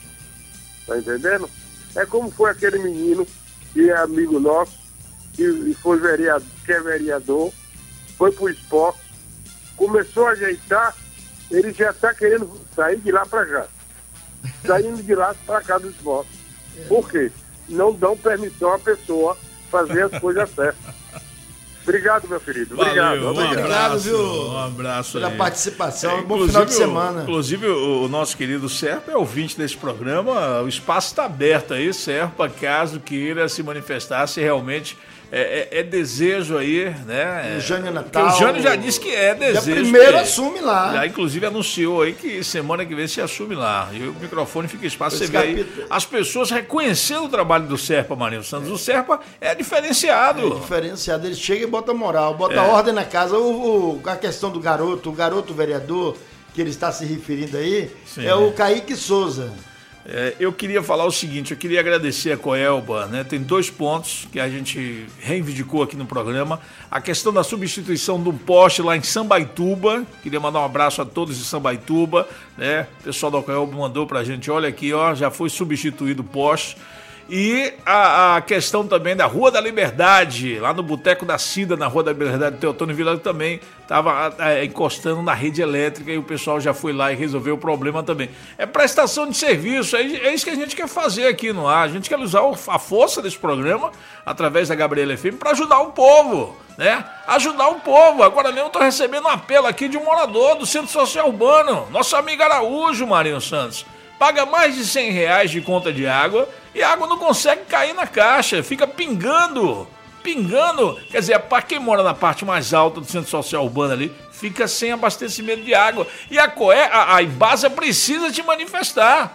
tá entendendo? É como foi aquele menino que é amigo nosso, que foi vereador, que é vereador, foi pro esporte, começou a ajeitar, ele já está querendo sair de lá para cá. Saindo de lá para cá do esporte. Por quê? Não dão permissão à pessoa fazer as coisas certas. Obrigado, meu querido. Obrigado. Valeu, obrigado, um abraço, viu? Um abraço pela aí. participação. É, bom final de semana. O, inclusive, o, o nosso querido Serpa é ouvinte desse programa. O espaço está aberto aí, Serpa, caso queira se manifestar, se realmente é, é, é desejo aí, né? O Jânio Natal. O Jânio já disse que é desejo. Já primeiro que, assume lá. Já, inclusive, anunciou aí que semana que vem se assume lá. E o microfone fica espaço. Você vê aí as pessoas reconhecendo o trabalho do Serpa, Marinho Santos. É. O Serpa é diferenciado. É diferenciado. Ele chega e bota moral, bota é. ordem na casa. O, o, a questão do garoto, o garoto vereador que ele está se referindo aí, Sim, é o Kaique Souza. É, eu queria falar o seguinte, eu queria agradecer a Coelba, né? Tem dois pontos que a gente reivindicou aqui no programa. A questão da substituição de um poste lá em Sambaituba, queria mandar um abraço a todos de Sambaituba, né? O pessoal da Coelba mandou pra gente, olha aqui, ó, já foi substituído o poste. E a, a questão também da Rua da Liberdade, lá no Boteco da Cida, na Rua da Liberdade, Teotônio Vila também estava é, encostando na rede elétrica e o pessoal já foi lá e resolveu o problema também. É prestação de serviço, é, é isso que a gente quer fazer aqui no ar. A gente quer usar a força desse programa, através da Gabriela F M, para ajudar o povo, né? Ajudar o povo. Agora mesmo eu estou recebendo um apelo aqui de um morador do Centro Social Urbano, nosso amigo Araújo, Marinho Santos. Paga mais de cem reais de conta de água e a água não consegue cair na caixa, fica pingando, pingando. Quer dizer, para quem mora na parte mais alta do Centro Social Urbano ali, fica sem abastecimento de água. E a, Coe, a, a Embasa precisa se manifestar.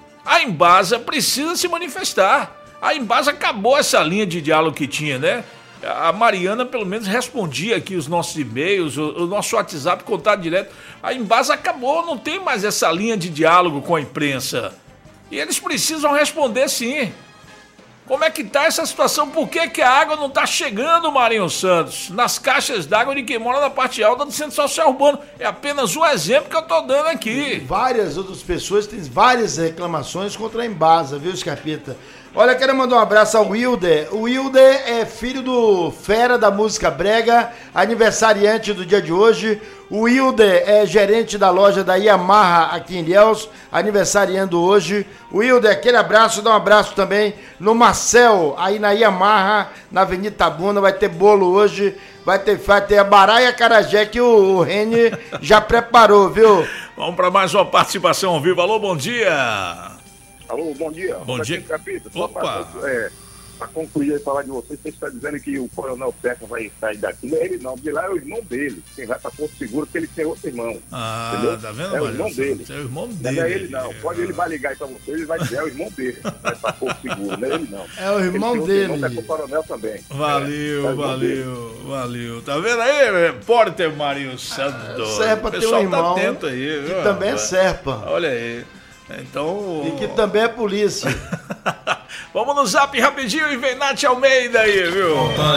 A Embasa precisa se manifestar. A Embasa acabou essa linha de diálogo que tinha, né? A Mariana, pelo menos, respondia aqui os nossos e-mails, o, o nosso WhatsApp, contato direto. A Embasa acabou, não tem mais essa linha de diálogo com a imprensa. E eles precisam responder sim. Como é que tá essa situação? Por que, que a água não tá chegando, Marinho Santos? Nas caixas d'água de quem mora na parte alta do Centro Social Urbano. É apenas um exemplo que eu tô dando aqui. Várias outras pessoas têm várias reclamações contra a Embasa, viu, Scarpita? Olha, quero mandar um abraço ao Wilder. O Wilder é filho do Fera da Música Brega, aniversariante do dia de hoje. O Wilder é gerente da loja da Yamaha aqui em Ilhéus, aniversariando hoje. O Wilder, aquele abraço, dá um abraço também no Marcel, aí na Yamaha, na Avenida Itabuna. Vai ter bolo hoje, vai ter, vai ter a bará e a carajé que o, o Reni já preparou, viu? Vamos para mais uma participação ao vivo. Alô, bom dia. Alô, bom dia. Bom dia. Capítulo. Opa. É, para concluir a falar de vocês, você está dizendo que o Coronel Serpa vai sair daqui. Não é ele não, de lá é o irmão dele. Quem vai para Porto Seguro, porque ele tem outro irmão. Ah, entendeu? Tá vendo, é o irmão dele. É o irmão dele. Não é ele não. Pode ele vai ligar aí para vocês, ele vai dizer, é o irmão dele. Vai para Porto Seguro, não é ele não. É o irmão ele dele. Irmão, é o Coronel também. Valeu, é, é valeu, dele. valeu. Tá vendo aí, Porter Marinho Santos? Ah, Serpa tem um irmão tá atento aí, que viu, também é rapaz? Serpa. Olha aí. Então... E que também é polícia. Vamos no zap rapidinho e vem Nath Almeida aí, viu?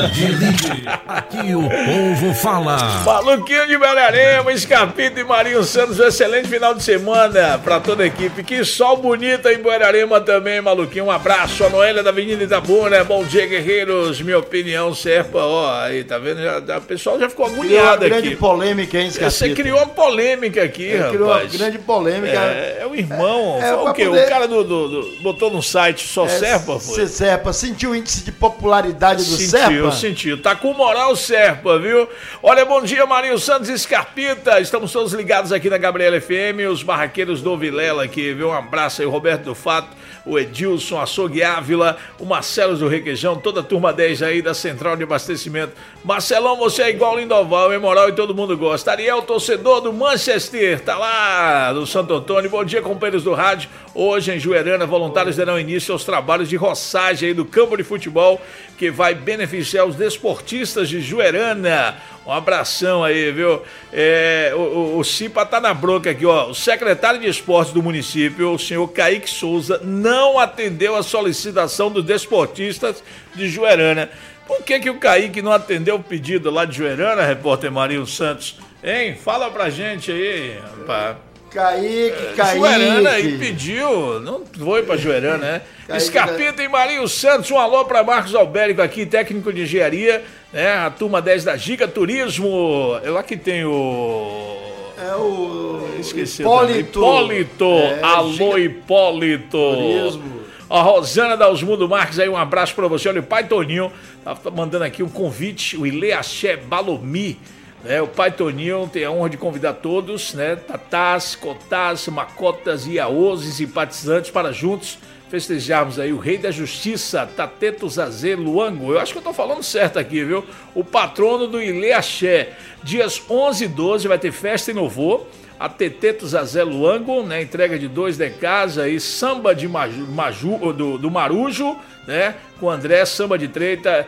Aqui o povo fala. Maluquinho de Belharema, Escarpito e Marinho Santos, um excelente final de semana pra toda a equipe. Que sol bonito em Belharema também, Maluquinho. Um abraço, a Noélia da Avenida Itabuna. Bom dia, guerreiros. Minha opinião, Serpa, ó, aí, tá vendo? Já, já, o pessoal já ficou agoniado aqui. Criou uma grande polêmica, hein, Escarpito? Você criou uma polêmica aqui, Ele rapaz. criou uma grande polêmica. É, é o irmão. É, é o quê? poder... O cara do, do, do, botou no site só é, Serpa, foi? Serpa, sentiu o índice de popularidade do sentiu, Serpa? Sentiu, sentiu. Tá com moral Serpa, viu? Olha, bom dia, Marinho Santos e Escarpita. Estamos todos ligados aqui na Gabriela F M, os barraqueiros do Vilela aqui, viu? Um abraço aí, o Roberto do Fato, o Edilson, Açougue Ávila, o Marcelo do Requeijão, toda a turma dez aí da Central de Abastecimento. Marcelão, você é igual o Lindoval, é moral e todo mundo gosta. Ariel, torcedor do Manchester, tá lá, do Santo Antônio. Bom dia, companheiros do rádio. Hoje em Juerana, voluntários darão início aos trabalhos de roçagem aí do campo de futebol, que vai beneficiar os desportistas de Juerana. Um abração aí, viu? É, o, o, o Cipa tá na bronca aqui, ó. O secretário de esportes do município, o senhor Kaique Souza, não atendeu a solicitação dos desportistas de Juerana. Por que que o Kaique não atendeu o pedido lá de Juerana, repórter Marinho Santos? Hein? Fala pra gente aí, rapaz. Kaique, Kaique. Juerana aí pediu, não foi pra Juerana, né? Escarpita e Marinho Santos, um alô pra Marcos Albérico aqui, técnico de engenharia, né? A turma dez da Giga Turismo. É lá que tem o... É o... Esqueci. Hipólito. Hipólito. É, alô, Giga... Hipólito. Turismo. A Rosana da Osmundo Marques aí, um abraço pra você. Olha, o pai Toninho tá mandando aqui um convite, o Ileaxé Balomi. É, o pai Toninho tem a honra de convidar todos, né? Tatás, Cotás, Macotas e Aôs e simpatizantes para juntos festejarmos aí o Rei da Justiça, Tateto Zazê Luango. Eu acho que eu tô falando certo aqui, viu? O patrono do Ileaxé. Dias onze e doze vai ter festa em Novo. A Teteto Zazé Luango, né? Entrega de dois de casa e samba de Maju, Maju, do, do Marujo, né? Com André, samba de treta,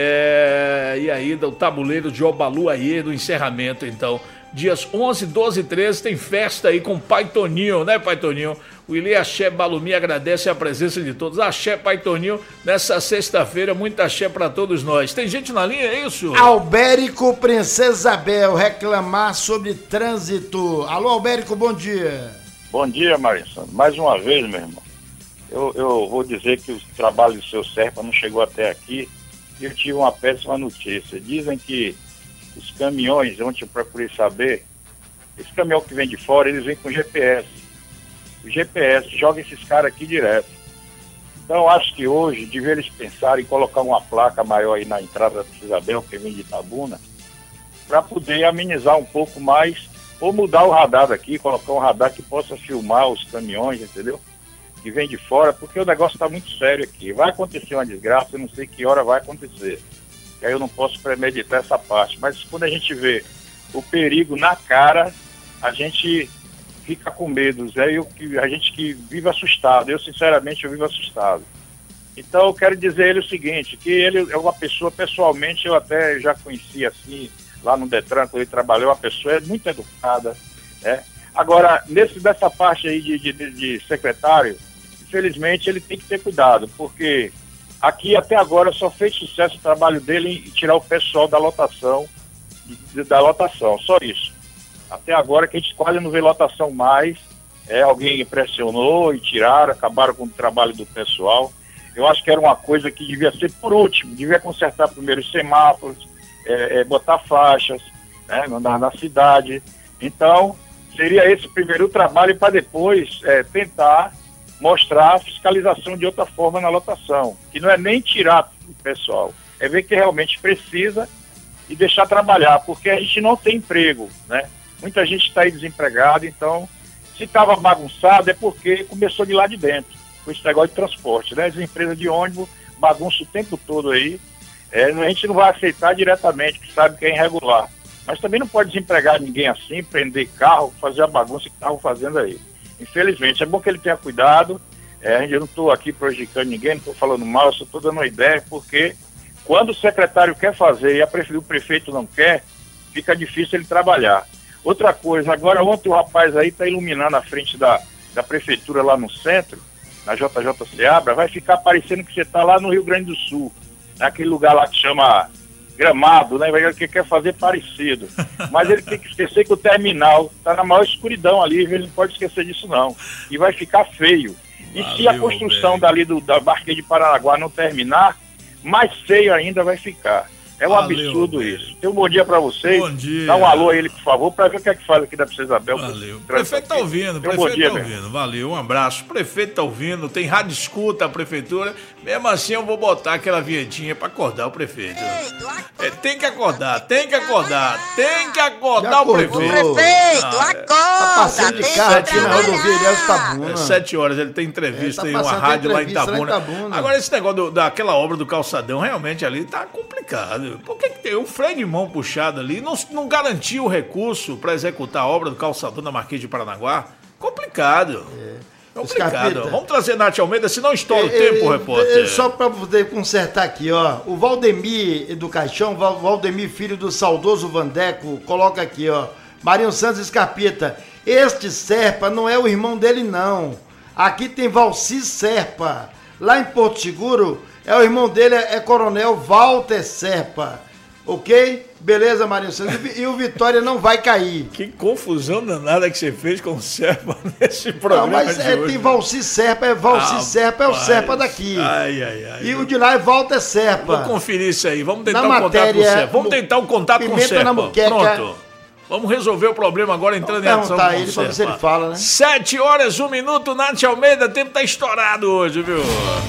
é, e aí do tabuleiro de Obalu aí, do encerramento, então. Dias onze, doze e treze tem festa aí com o Pai Toninho, né, Pai Toninho? O Ilê Axé Balumi agradece a presença de todos. Axé, Pai Toninho, nessa sexta-feira, muita axé pra todos nós. Tem gente na linha, é isso? Albérico Princesa Isabel, reclamar sobre trânsito. Alô, Albérico, bom dia. Bom dia, Marisson. Mais uma vez, meu irmão. Eu, eu vou dizer que o trabalho do seu Serpa não chegou até aqui e eu tive uma péssima notícia. Dizem que os caminhões, ontem eu procurei saber, esse caminhão que vem de fora, eles vêm com G P S. O G P S joga esses caras aqui direto. Então, acho que hoje, devia eles pensarem em colocar uma placa maior aí na entrada da Isabel, que vem de Itabuna, para poder amenizar um pouco mais, ou mudar o radar daqui, colocar um radar que possa filmar os caminhões, entendeu? Que vem de fora, porque o negócio está muito sério aqui. Vai acontecer uma desgraça, eu não sei que hora vai acontecer. E aí eu não posso premeditar essa parte. Mas quando a gente vê o perigo na cara, a gente fica com medo. É eu, a gente que vive assustado. Eu, sinceramente, eu vivo assustado. Então, eu quero dizer a ele o seguinte, que ele é uma pessoa, pessoalmente, eu até já conheci assim, lá no Detran, quando ele trabalhou, uma pessoa é muito educada, né? Agora, nesse, dessa parte aí de, de, de secretário, infelizmente, ele tem que ter cuidado, porque aqui até agora só fez sucesso o trabalho dele em tirar o pessoal da lotação, de, da lotação, só isso. Até agora que a gente quase não vê lotação mais, é, alguém pressionou e tiraram, acabaram com o trabalho do pessoal. Eu acho que era uma coisa que devia ser por último, devia consertar primeiro os semáforos, é, é, botar faixas, né, na, na cidade. Então, seria esse primeiro trabalho para depois é, tentar mostrar a fiscalização de outra forma na lotação, que não é nem tirar o pessoal, é ver que realmente precisa e deixar trabalhar, porque a gente não tem emprego, né? Muita gente está aí desempregada, então, se estava bagunçado é porque começou de lá de dentro, com esse negócio de transporte, né? As empresas de ônibus bagunça o tempo todo aí. É, a gente não vai aceitar diretamente, que sabe que é irregular. Mas também não pode desempregar ninguém assim, prender carro, fazer a bagunça que estavam fazendo aí. Infelizmente, é bom que ele tenha cuidado. É, eu não estou aqui prejudicando ninguém, não estou falando mal, eu só estou dando uma ideia, porque quando o secretário quer fazer e a prefe... o prefeito não quer, fica difícil ele trabalhar. Outra coisa, agora ontem o rapaz aí está iluminando a frente da, da prefeitura lá no centro, na J J Seabra, vai ficar parecendo que você está lá no Rio Grande do Sul, naquele lugar lá que chama Gramado, né? Ele quer fazer parecido. Mas ele tem que esquecer que o terminal está na maior escuridão ali, ele não pode esquecer disso não. E vai ficar feio. E Valeu, se a construção velho. dali do, da Marquês de Paranaguá não terminar, mais feio ainda vai ficar. É um Valeu, absurdo velho. isso. Então, um bom dia para vocês. Bom dia. Dá um alô a ele, por favor, para ver o que é que faz aqui da Princesa Isabel. Valeu. O prefeito tá ouvindo, o prefeito um dia, tá ouvindo. Mesmo. Valeu, um abraço. O prefeito tá ouvindo, tem rádio escuta a prefeitura. Mesmo assim, eu vou botar aquela vinhetinha para acordar o prefeito. É, tem que acordar, tem que acordar, tem que acordar o prefeito. O prefeito, ah, acorda! Tá passando de carro aqui na rodovia Ilhéus Itabuna. É, sete horas, ele tem entrevista, é, tá em uma rádio lá em Itabuna. lá em Itabuna. Agora, esse negócio do, daquela obra do calçadão, realmente ali tá complicado. Por que, que tem um freio de mão puxado ali? Não, não garantiu o recurso para executar a obra do calçadão da Marquês de Paranaguá? Complicado. É. Complicado. Escapeta. Vamos trazer Nath Almeida, senão estoura o é, tempo, é, repórter. É, só para poder consertar aqui, ó. O Valdemir do Caixão, Valdemir, filho do saudoso Vandeco, coloca aqui, ó. Marinho Santos Escarpeta. Este Serpa não é o irmão dele, não. Aqui tem Valci Serpa. Lá em Porto Seguro, é o irmão dele, é, é Coronel Walter Serpa. Ok? Beleza, Marinho Santos. E o Vitória não vai cair. Que confusão danada que você fez com o Serpa nesse programa. Não, mas é, tem Valci Serpa, é Valci ah, Serpa, é o Serpa daqui. Ai, ai, ai. E o de lá é Walter Serpa. Vou conferir isso aí. Vamos tentar o um contato com o Serpa. Vamos tentar o um contato com o Serpa. Pronto. Vamos resolver o problema agora entrando em ação com o ele, Serpa. Ver se ele fala, né? Sete horas, um minuto, Nath Almeida. O tempo tá estourado hoje, viu?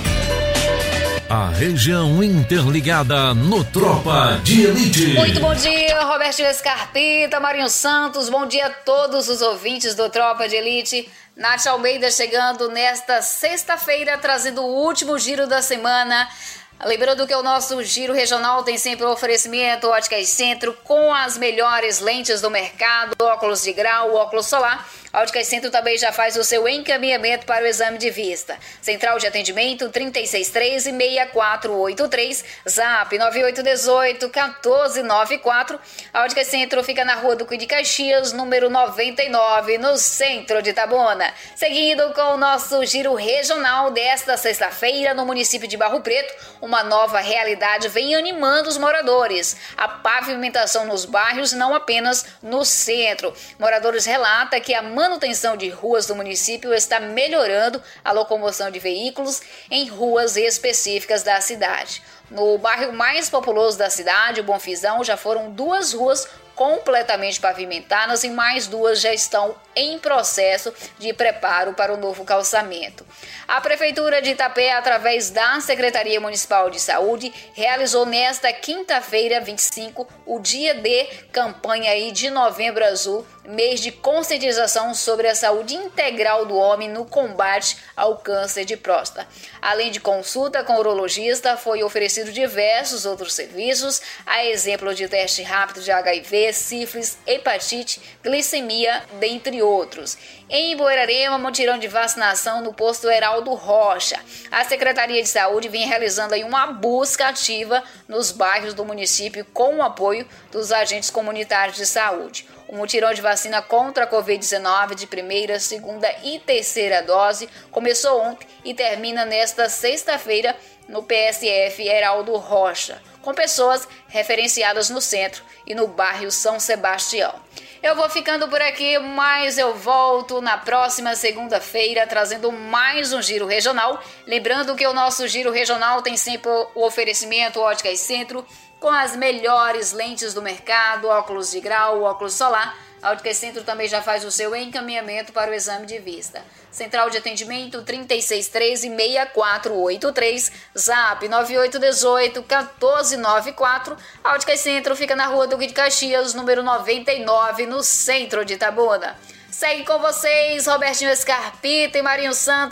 A região interligada no Tropa de Elite. Muito bom dia, Robertinho Escarpeta, Marinho Santos. Bom dia a todos os ouvintes do Tropa de Elite. Nath Almeida chegando nesta sexta-feira, trazendo o último giro da semana. Lembrando que o nosso giro regional tem sempre o oferecimento Óticas Centro com as melhores lentes do mercado, óculos de grau, óculos solar. A Óticas Centro também já faz o seu encaminhamento para o exame de vista. Central de atendimento trinta e seis treze, sessenta e quatro oitenta e três, Zap nove oito um oito, um quatro nove quatro. A Óticas Centro fica na Rua Duque de Caxias, número noventa e nove, no centro de Itabuna. Seguindo com o nosso giro regional desta sexta-feira no município de Barro Preto, uma nova realidade vem animando os moradores. A pavimentação nos bairros, não apenas no centro. Moradores relatam que a manutenção de ruas do município está melhorando a locomoção de veículos em ruas específicas da cidade. No bairro mais populoso da cidade, o Bonfisão, já foram duas ruas completamente pavimentadas e mais duas já estão em processo de preparo para o novo calçamento. A Prefeitura de Itapé, através da Secretaria Municipal de Saúde, realizou nesta quinta-feira, vinte e cinco, o dia de campanha aí de Novembro Azul, mês de conscientização sobre a saúde integral do homem no combate ao câncer de próstata. Além de consulta com o urologista, foi oferecido diversos outros serviços, a exemplo de teste rápido de H I V, sífilis, hepatite, glicemia, dentre outros. Em Buerarema, mutirão de vacinação no posto Heraldo Rocha. A Secretaria de Saúde vem realizando aí uma busca ativa nos bairros do município com o apoio dos agentes comunitários de saúde. O mutirão de vacina contra a covid dezenove de primeira, segunda e terceira dose começou ontem e termina nesta sexta-feira no P S F Heraldo Rocha, com pessoas referenciadas no centro e no bairro São Sebastião. Eu vou ficando por aqui, mas eu volto na próxima segunda-feira trazendo mais um giro regional. Lembrando que o nosso giro regional tem sempre o oferecimento Óticas Centro, com as melhores lentes do mercado, óculos de grau, óculos solar. A Óticas Centro também já faz o seu encaminhamento para o exame de vista. Central de atendimento trinta e seis treze, sessenta e quatro oitenta e três, Zap nove oito um oito, um quatro nove quatro. A Óticas Centro fica na Rua Duque de Caxias, número noventa e nove, no centro de Itabuna. Segue com vocês, Robertinho Escarpeta e Marinho Santos,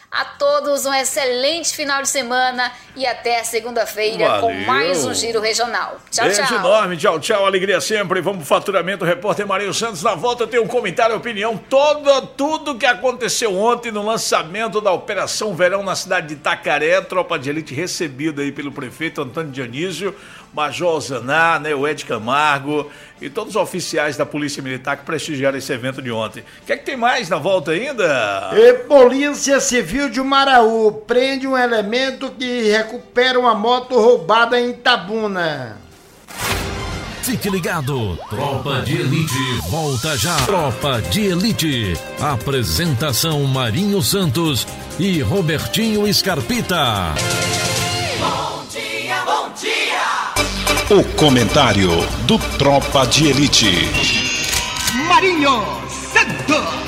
A todos um excelente final de semana e até segunda-feira com mais um Giro Regional. Tchau, Beijo tchau. enorme, tchau, tchau, alegria sempre. Vamos pro faturamento, o repórter Marinho Santos na volta tem um comentário, opinião, todo, tudo que aconteceu ontem no lançamento da Operação Verão na cidade de Itacaré, tropa de elite recebida aí pelo prefeito Antônio Dionísio, Major Zaná, né, o Ed Camargo e todos os oficiais da Polícia Militar que prestigiaram esse evento de ontem. O que é que tem mais na volta ainda? E Polícia Civil de Maraú prende um elemento que recupera uma moto roubada em Itabuna. Fique ligado, Tropa de Elite volta já. Tropa de Elite, apresentação Marinho Santos e Robertinho Scarpita. Bom dia, bom dia! O comentário do Tropa de Elite. Marinho Santos.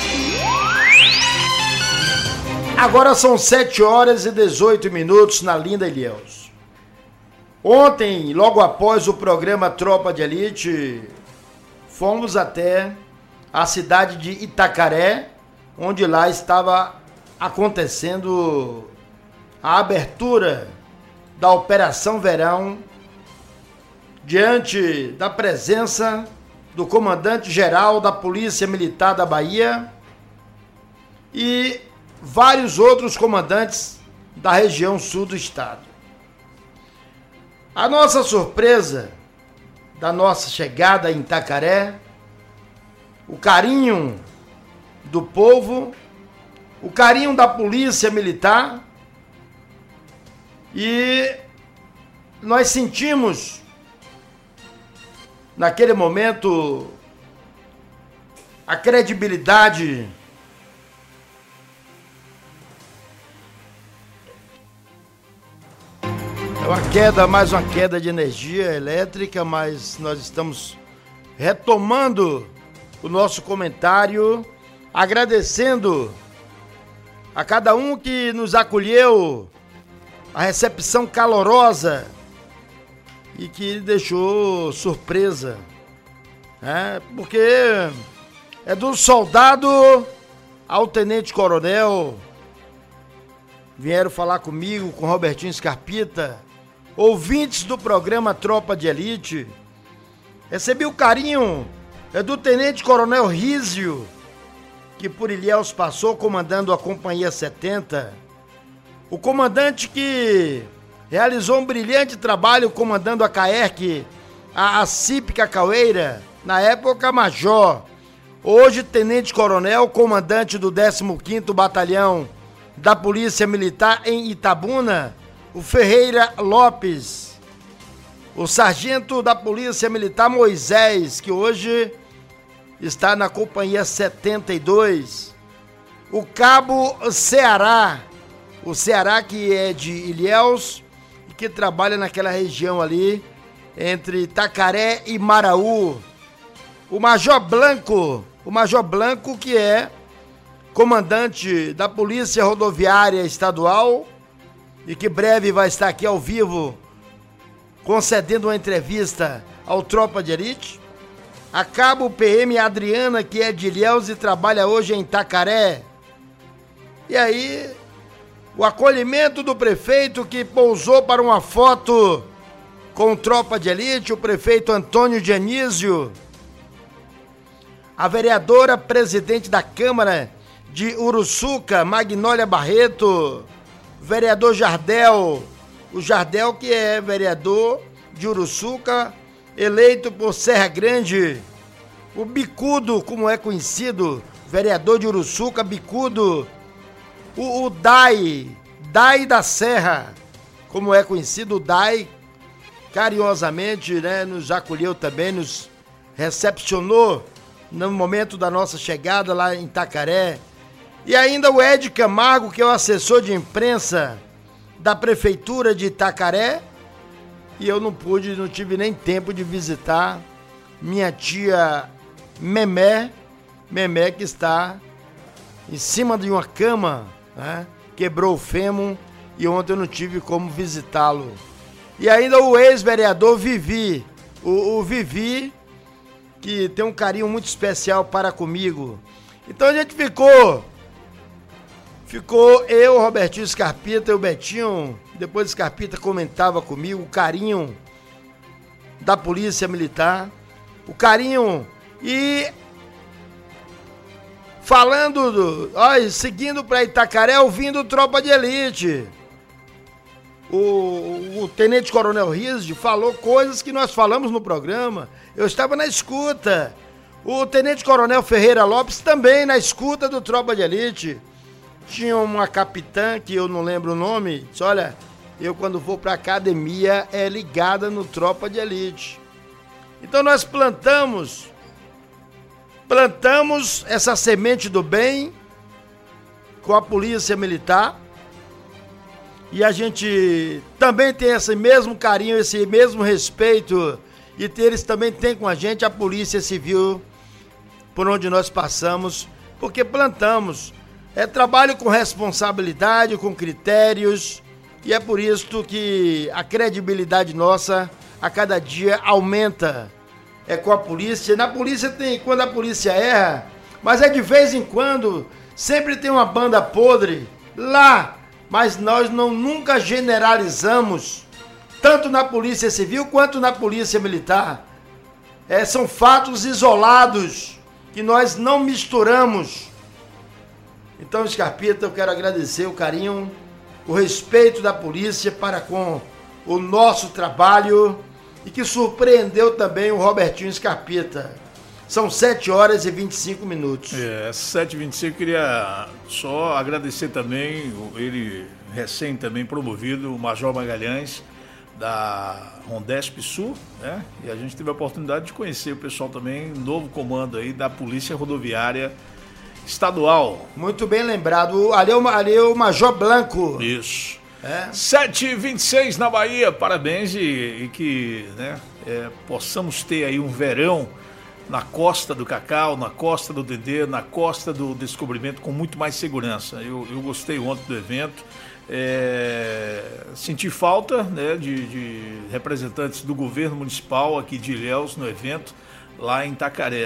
Agora são sete horas e dezoito minutos na linda Ilhéus. Ontem, logo após o programa Tropa de Elite, fomos até a cidade de Itacaré, onde lá estava acontecendo a abertura da Operação Verão, diante da presença do comandante-geral da Polícia Militar da Bahia e vários outros comandantes da região sul do estado. A nossa surpresa da nossa chegada em Itacaré, o carinho do povo, o carinho da Polícia Militar, e nós sentimos naquele momento a credibilidade É uma queda, mais uma queda de energia elétrica, mas nós estamos retomando o nosso comentário, agradecendo a cada um que nos acolheu, a recepção calorosa e que deixou surpresa, né? Porque é do soldado ao tenente-coronel, vieram falar comigo, com Robertinho Scarpita, ouvintes do programa Tropa de Elite. Recebi o carinho é do tenente-coronel Rísio, que por Ilhéus passou comandando a Companhia setenta. O comandante que realizou um brilhante trabalho comandando a CAERC, a, a C I P Cacaoeira, na época major. Hoje tenente-coronel, comandante do décimo quinto Batalhão da Polícia Militar em Itabuna, o Ferreira Lopes. O sargento da Polícia Militar Moisés, que hoje está na Companhia setenta e dois. O cabo Ceará, o Ceará que é de Ilhéus e que trabalha naquela região ali, entre Itacaré e Maraú. O Major Blanco, o Major Blanco que é comandante da Polícia Rodoviária Estadual e que breve vai estar aqui ao vivo concedendo uma entrevista ao Tropa de Elite. A cabo P M Adriana, que é de Ilhéus e trabalha hoje em Itacaré. E aí, o acolhimento do prefeito que pousou para uma foto com o Tropa de Elite, o prefeito Antônio Dionísio. A vereadora presidente da Câmara de Uruçuca, Magnólia Barreto, vereador Jardel, o Jardel que é vereador de Uruçuca, eleito por Serra Grande, o Bicudo, como é conhecido, vereador de Uruçuca, Bicudo, o, o Dai, Dai da Serra, como é conhecido, o Dai, carinhosamente, né, nos acolheu também, nos recepcionou no momento da nossa chegada lá em Itacaré. E ainda o Ed Camargo, que é o assessor de imprensa da Prefeitura de Itacaré. E eu não pude, não tive nem tempo de visitar minha tia Memé, Memé que está em cima de uma cama, né? Quebrou o fêmur e ontem eu não tive como visitá-lo. E ainda o ex-vereador Vivi, o, o Vivi, que tem um carinho muito especial para comigo. Então a gente ficou... ficou eu, Robertinho Scarpita e o Betinho. Depois Scarpita comentava comigo o carinho da Polícia Militar, o carinho e falando, do, ó, seguindo para Itacaré, ouvindo Tropa de Elite. O, o Tenente Coronel Rizzi falou coisas que nós falamos no programa. Eu estava na escuta. O Tenente Coronel Ferreira Lopes também na escuta do Tropa de Elite. Tinha uma capitã, que eu não lembro o nome, disse, olha, eu quando vou pra academia é ligada no Tropa de Elite. Então nós plantamos, plantamos essa semente do bem com a Polícia Militar e a gente também tem esse mesmo carinho, esse mesmo respeito e eles também têm com a gente a Polícia Civil por onde nós passamos, porque plantamos. É trabalho com responsabilidade, com critérios, e é por isso que a credibilidade nossa a cada dia aumenta. É com a polícia. Na polícia tem, quando a polícia erra, mas é de vez em quando, sempre tem uma banda podre lá, mas nós não nunca generalizamos, tanto na Polícia Civil quanto na Polícia Militar. É, são fatos isolados que nós não misturamos. Então, Scarpita, eu quero agradecer o carinho, o respeito da polícia para com o nosso trabalho e que surpreendeu também o Robertinho Scarpita. São sete horas e vinte e cinco minutos. É, sete e vinte e cinco, queria só agradecer também, ele recém também promovido, o Major Magalhães, da Rondesp Sul, né? E a gente teve a oportunidade de conhecer o pessoal também, novo comando aí da Polícia Rodoviária Estadual. Muito bem lembrado. Ali é o, ali é o Major Blanco. Isso. É. sete e vinte e seis na Bahia. Parabéns e, e que né, é, possamos ter aí um verão na costa do Cacau, na costa do Dedê, na costa do Descobrimento com muito mais segurança. Eu, eu gostei ontem do evento. É, senti falta né, de, de representantes do governo municipal aqui de Ilhéus no evento lá em Itacaré.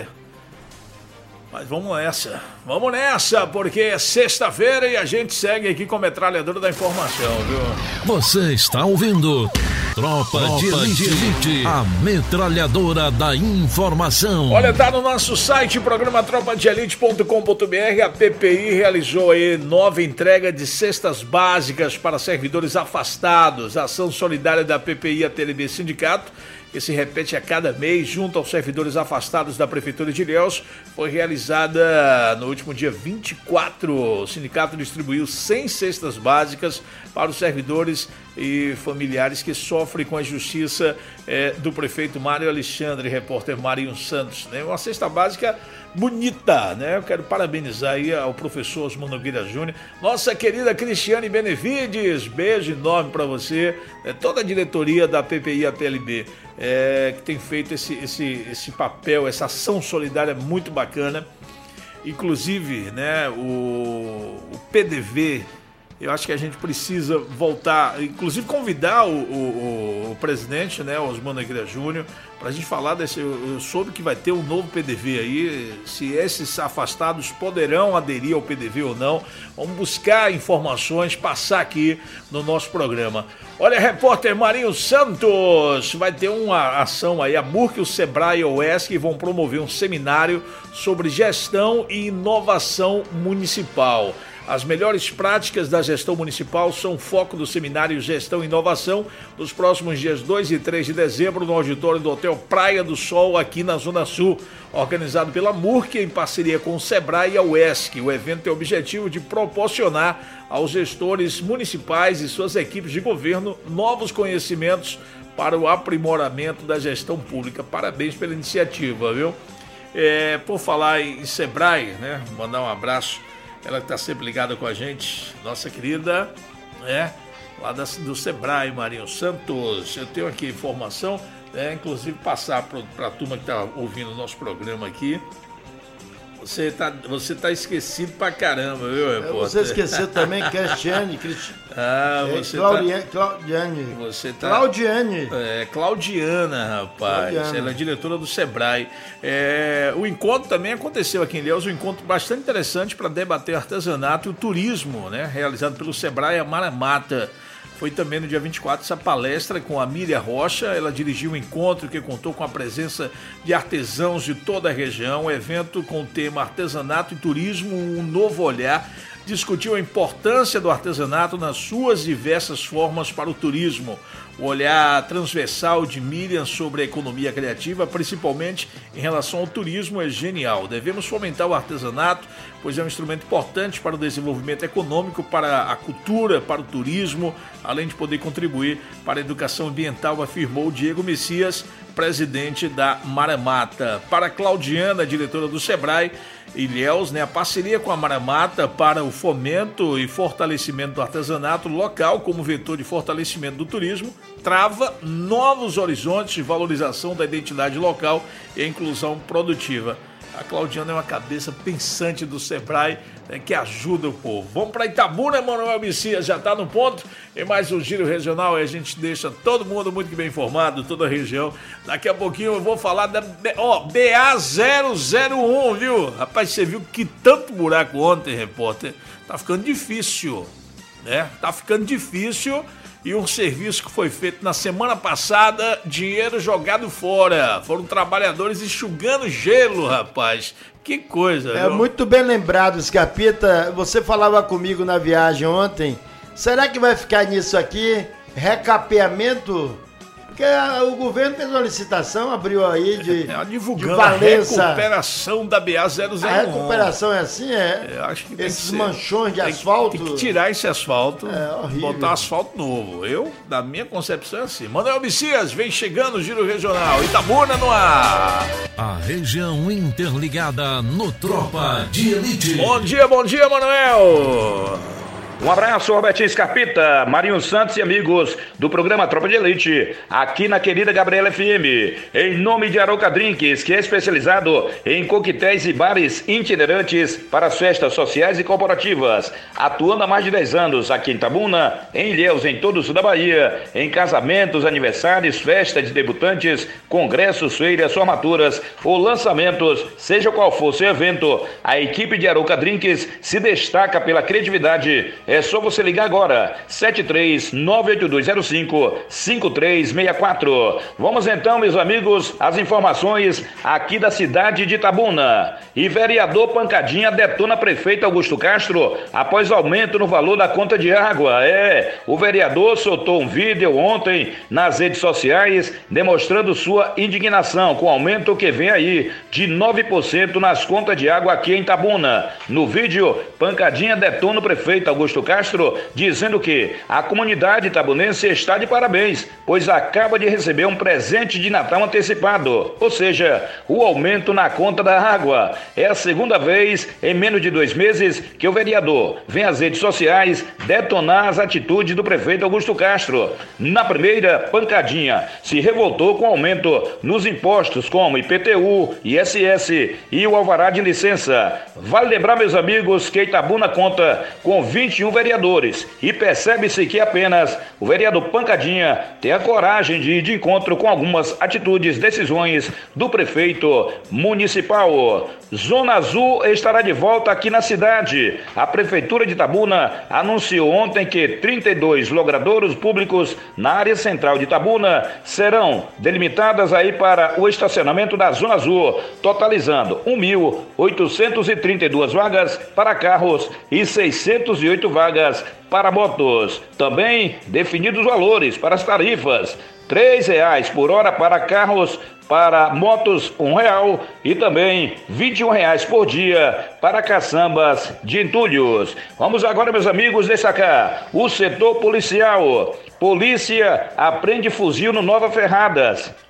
Mas vamos nessa, vamos nessa, porque é sexta-feira e a gente segue aqui com a metralhadora da informação, viu? Você está ouvindo Tropa, Tropa de, Elite, de Elite, a metralhadora da informação. Olha, tá no nosso site, programa tropa de elite ponto com ponto b r, a P P I realizou aí nova entrega de cestas básicas para servidores afastados, a ação solidária da P P I A T L B Sindicato, que se repete a cada mês junto aos servidores afastados da Prefeitura de Ilhéus, foi realizada no último dia vinte e quatro. O sindicato distribuiu cem cestas básicas para os servidores e familiares que sofrem com a justiça eh, do prefeito Mário Alexandre, repórter Marinho Santos. Né? Uma cesta básica bonita, né? Eu quero parabenizar aí ao professor Osmar Nogueira Júnior, nossa querida Cristiane Benevides, beijo enorme para você, é, toda a diretoria da P P I A T L B, é, que tem feito esse, esse, esse papel, essa ação solidária muito bacana, inclusive, né, o, o P D V, eu acho que a gente precisa voltar, inclusive convidar o, o, o presidente, né, Osmar Nogueira Júnior, para a gente falar desse. Eu, eu soube que vai ter um novo P D V aí, se esses afastados poderão aderir ao P D V ou não. Vamos buscar informações, passar aqui no nosso programa. Olha, repórter Marinho Santos, vai ter uma ação aí, a Murc, o Sebrae e o UESC vão promover um seminário sobre gestão e inovação municipal. As melhores práticas da gestão municipal são foco do seminário Gestão e Inovação nos próximos dias dois e três de dezembro no auditório do Hotel Praia do Sol, aqui na Zona Sul, organizado pela Murc em parceria com o Sebrae e a UESC. O evento tem o objetivo de proporcionar aos gestores municipais e suas equipes de governo novos conhecimentos para o aprimoramento da gestão pública. Parabéns pela iniciativa, viu? É, por falar em Sebrae, né? Mandar um abraço. Ela que está sempre ligada com a gente, nossa querida, né, lá da, do Sebrae, Marinho Santos. Eu tenho aqui informação, né, inclusive passar para a turma que está ouvindo o nosso programa aqui. Você tá, você tá esquecido pra caramba, viu, repórter? Você esqueceu também Cristiane, Cristiane. Ah, você é, Claudiane, tá... Claudiane. Você tá... Claudiane. É, Claudiana, rapaz. Claudiana. Ela é diretora do Sebrae. É, o encontro também aconteceu aqui em Ilhéus, um encontro bastante interessante para debater artesanato e o turismo, né? Realizado pelo Sebrae Mara Mata. Foi também no dia vinte e quatro essa palestra com a Mília Rocha. Ela dirigiu um encontro que contou com a presença de artesãos de toda a região. O evento com o tema Artesanato e Turismo, um novo olhar. Discutiu a importância do artesanato nas suas diversas formas para o turismo. O olhar transversal de Miriam sobre a economia criativa, principalmente em relação ao turismo, é genial. Devemos fomentar o artesanato, pois é um instrumento importante para o desenvolvimento econômico, para a cultura, para o turismo, além de poder contribuir para a educação ambiental, afirmou Diego Messias, presidente da Mara Mata. Para Claudiana, diretora do Sebrae Ilhéus, né, a parceria com a Mara Mata para o fomento e fortalecimento do artesanato local como vetor de fortalecimento do turismo trava novos horizontes de valorização da identidade local e inclusão produtiva. A Claudiana é uma cabeça pensante do Sebrae, né, que ajuda o povo. Vamos para Itabuna, Manuel Messias já está no ponto. Em mais um giro regional e a gente deixa todo mundo muito bem informado, toda a região. Daqui a pouquinho eu vou falar da ó, B A zero zero um, viu? Rapaz, você viu que tanto buraco ontem, repórter? Tá ficando difícil, né? Tá ficando difícil. E um serviço que foi feito na semana passada, dinheiro jogado fora. Foram trabalhadores enxugando gelo, rapaz. Que coisa, É viu? muito bem lembrado, Scarpita. Você falava comigo na viagem ontem. Será que vai ficar nisso aqui? Recapeamento? Porque a, o governo fez uma licitação, abriu aí de, é, divulgando de Valença. A recuperação da B A zero zero um. A recuperação é assim, é? Eu acho que tem Esses que ser, manchões de tem, asfalto. Tem que tirar esse asfalto, é, horrível. botar asfalto novo. Eu, da minha concepção, é assim. Manuel Messias, vem chegando o Giro Regional. Itabuna no ar. A região interligada no Tropa de Elite. Bom dia, bom dia, Manuel. Um abraço, Robertinho Scarpita, Marinho Santos e amigos do programa Tropa de Elite, aqui na querida Gabriela F M, em nome de Arouca Drinks, que é especializado em coquetéis e bares itinerantes para as festas sociais e corporativas, atuando há mais de dez anos aqui em Itabuna, em Ilhéus, em todo o sul da Bahia, em casamentos, aniversários, festas de debutantes, congressos, feiras, formaturas ou lançamentos, seja qual for seu evento, a equipe de Arouca Drinks se destaca pela criatividade. É só você ligar agora, sete três nove oito dois zero cinco cinco três seis quatro. Vamos então, meus amigos, às informações aqui da cidade de Itabuna. E vereador Pancadinha detona prefeito Augusto Castro após aumento no valor da conta de água. É, o vereador soltou um vídeo ontem nas redes sociais demonstrando sua indignação com o aumento que vem aí de nove por cento nas contas de água aqui em Itabuna. No vídeo, Pancadinha detona o prefeito Augusto Castro, dizendo que a comunidade itabunense está de parabéns, pois acaba de receber um presente de Natal antecipado, ou seja, o aumento na conta da água. É a segunda vez em menos de dois meses que o vereador vem às redes sociais detonar as atitudes do prefeito Augusto Castro. Na primeira, Pancadinha se revoltou com o aumento nos impostos como I P T U, I S S e o alvará de licença. Vale lembrar, meus amigos, que Itabuna conta com vinte e um vereadores e percebe-se que apenas o vereador Pancadinha tem a coragem de ir de encontro com algumas atitudes, decisões do prefeito municipal. Zona Azul estará de volta aqui na cidade. A Prefeitura de Itabuna anunciou ontem que trinta e dois logradouros públicos na área central de Itabuna serão delimitadas aí para o estacionamento da Zona Azul, totalizando um mil oitocentas e trinta e duas vagas para carros e seiscentas e oito vagas para motos. Também definidos os valores para as tarifas: três reais por hora para carros, para motos um real e também vinte e um reais por dia para caçambas de entulhos. Vamos agora, meus amigos, destacar o setor policial. Polícia apreende fuzil no Nova Ferradas.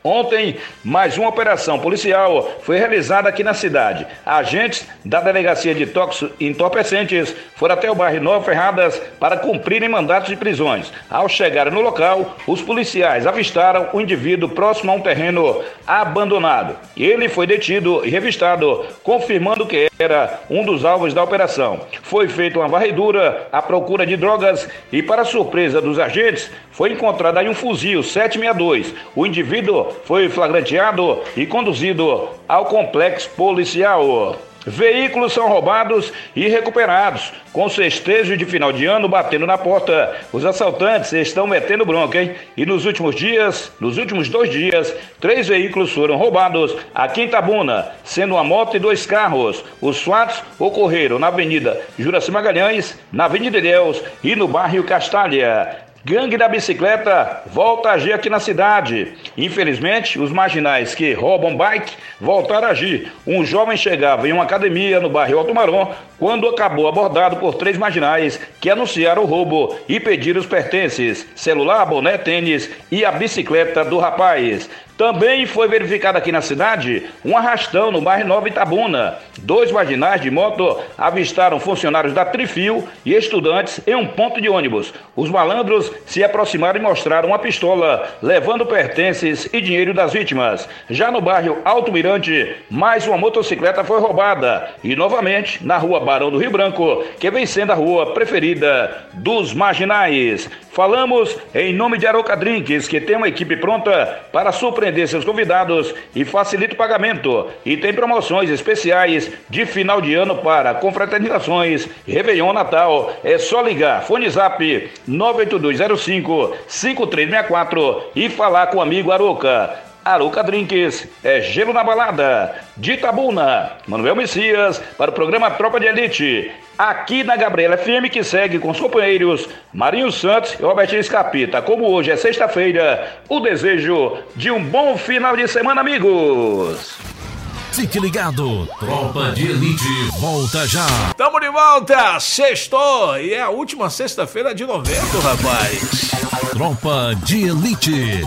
Ontem, mais uma operação policial foi realizada aqui na cidade. Agentes da Delegacia de Tóxicos e Entorpecentes foram até o bairro Nova Ferradas para cumprirem mandatos de prisões. Ao chegarem no local, os policiais avistaram o indivíduo próximo a um terreno abandonado. Ele foi detido e revistado, confirmando que era um dos alvos da operação. Foi feita uma varredura à procura de drogas e, para surpresa dos agentes, foi encontrado aí um fuzil sete sessenta e dois. O indivíduo foi flagranteado e conduzido ao complexo policial. Veículos são roubados e recuperados. Com festejo de final de ano batendo na porta, os assaltantes estão metendo bronca, hein? E nos últimos dias, nos últimos dois dias, três veículos foram roubados aqui em Itabuna, sendo uma moto e dois carros. Os fatos ocorreram na Avenida Juraci Magalhães, na Avenida Ilhéus e no bairro Castalha. Gangue da bicicleta volta a agir aqui na cidade. Infelizmente, os marginais que roubam bike voltaram a agir. Um jovem chegava em uma academia no bairro Alto Marom quando acabou abordado por três marginais que anunciaram o roubo e pediram os pertences, celular, boné, tênis e a bicicleta do rapaz. Também foi verificado aqui na cidade um arrastão no bairro Nova Itabuna. Dois marginais de moto avistaram funcionários da Trifil e estudantes em um ponto de ônibus. Os malandros se aproximaram e mostraram uma pistola, levando pertences e dinheiro das vítimas. Já no bairro Alto Mirante, mais uma motocicleta foi roubada. E novamente na rua Barão do Rio Branco, que vem sendo a rua preferida dos marginais. Falamos em nome de Aroca Drinks, que tem uma equipe pronta para surpreender seus convidados e facilita o pagamento. E tem promoções especiais de final de ano para confraternizações, Réveillon, Natal. É só ligar, fone zap nove oito dois zero cinco cinco três seis quatro e falar com o amigo Aroca. Aroca Drinks é gelo na balada. De Itabuna, Manuel Messias para o programa Tropa de Elite. Aqui na Gabriela F M, que segue com os companheiros Marinho Santos e Robertinho Escapita. Como hoje é sexta-feira, o desejo de um bom final de semana, amigos. Fique ligado, Tropa de Elite volta já. Tamo de volta, sextou, e é a última sexta-feira de novembro, rapaz. Tropa de Elite.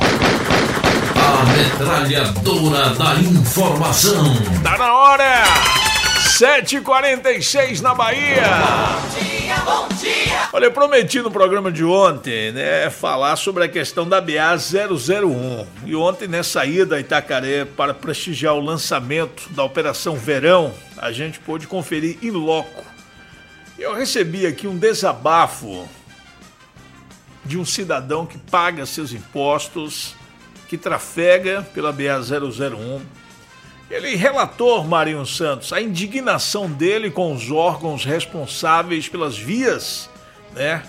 A metralhadora da informação. Tá na hora! sete e quarenta e seis na Bahia. Bom dia, bom dia. Olha, eu prometi no programa de ontem, né, falar sobre a questão da B A zero zero um. E ontem, nessa ida a Itacaré para prestigiar o lançamento da Operação Verão, a gente pôde conferir in loco. Eu recebi aqui um desabafo de um cidadão que paga seus impostos, que trafega pela B A zero zero um. Ele relatou, Marinho Santos, a indignação dele com os órgãos responsáveis pelas vias, né?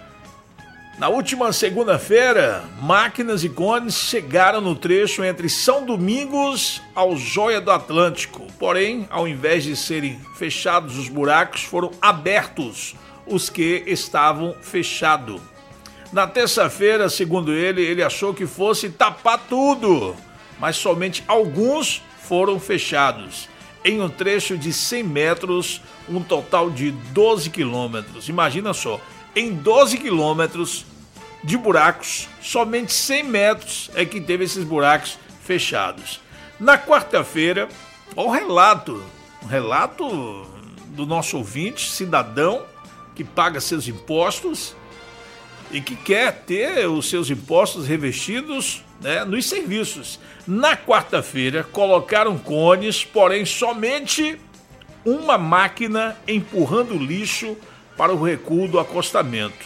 Na última segunda-feira, máquinas e cones chegaram no trecho entre São Domingos ao Joia do Atlântico. Porém, ao invés de serem fechados os buracos, foram abertos os que estavam fechados. Na terça-feira, segundo ele, ele achou que fosse tapar tudo, mas somente alguns foram fechados. Em um trecho de cem metros, um total de doze quilômetros. Imagina só, em doze quilômetros de buracos, somente cem metros é que teve esses buracos fechados. Na quarta-feira, o relato, um relato do nosso ouvinte, cidadão, que paga seus impostos e que quer ter os seus impostos revestidos, né, nos serviços. Na quarta-feira, colocaram cones, porém somente uma máquina empurrando lixo para o recuo do acostamento.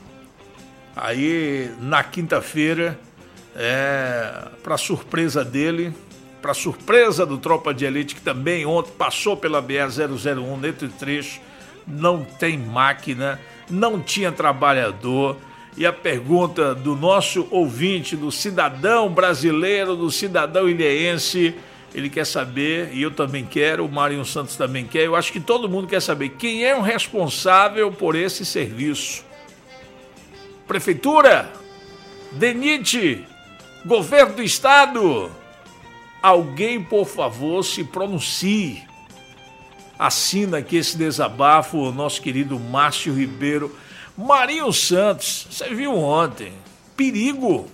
Aí, na quinta-feira, é, para surpresa dele, para surpresa do Tropa de Elite, que também ontem passou pela B A zero zero um nesse trecho, não tem máquina, não tinha trabalhador. E a pergunta do nosso ouvinte, do cidadão brasileiro, do cidadão ilhéense, ele quer saber, e eu também quero, o Marinho Santos também quer, eu acho que todo mundo quer saber quem é o responsável por esse serviço. Prefeitura? DENIT? Governo do Estado? Alguém, por favor, se pronuncie. Assina aqui esse desabafo o nosso querido Márcio Ribeiro. Marinho Santos, você viu ontem, perigo,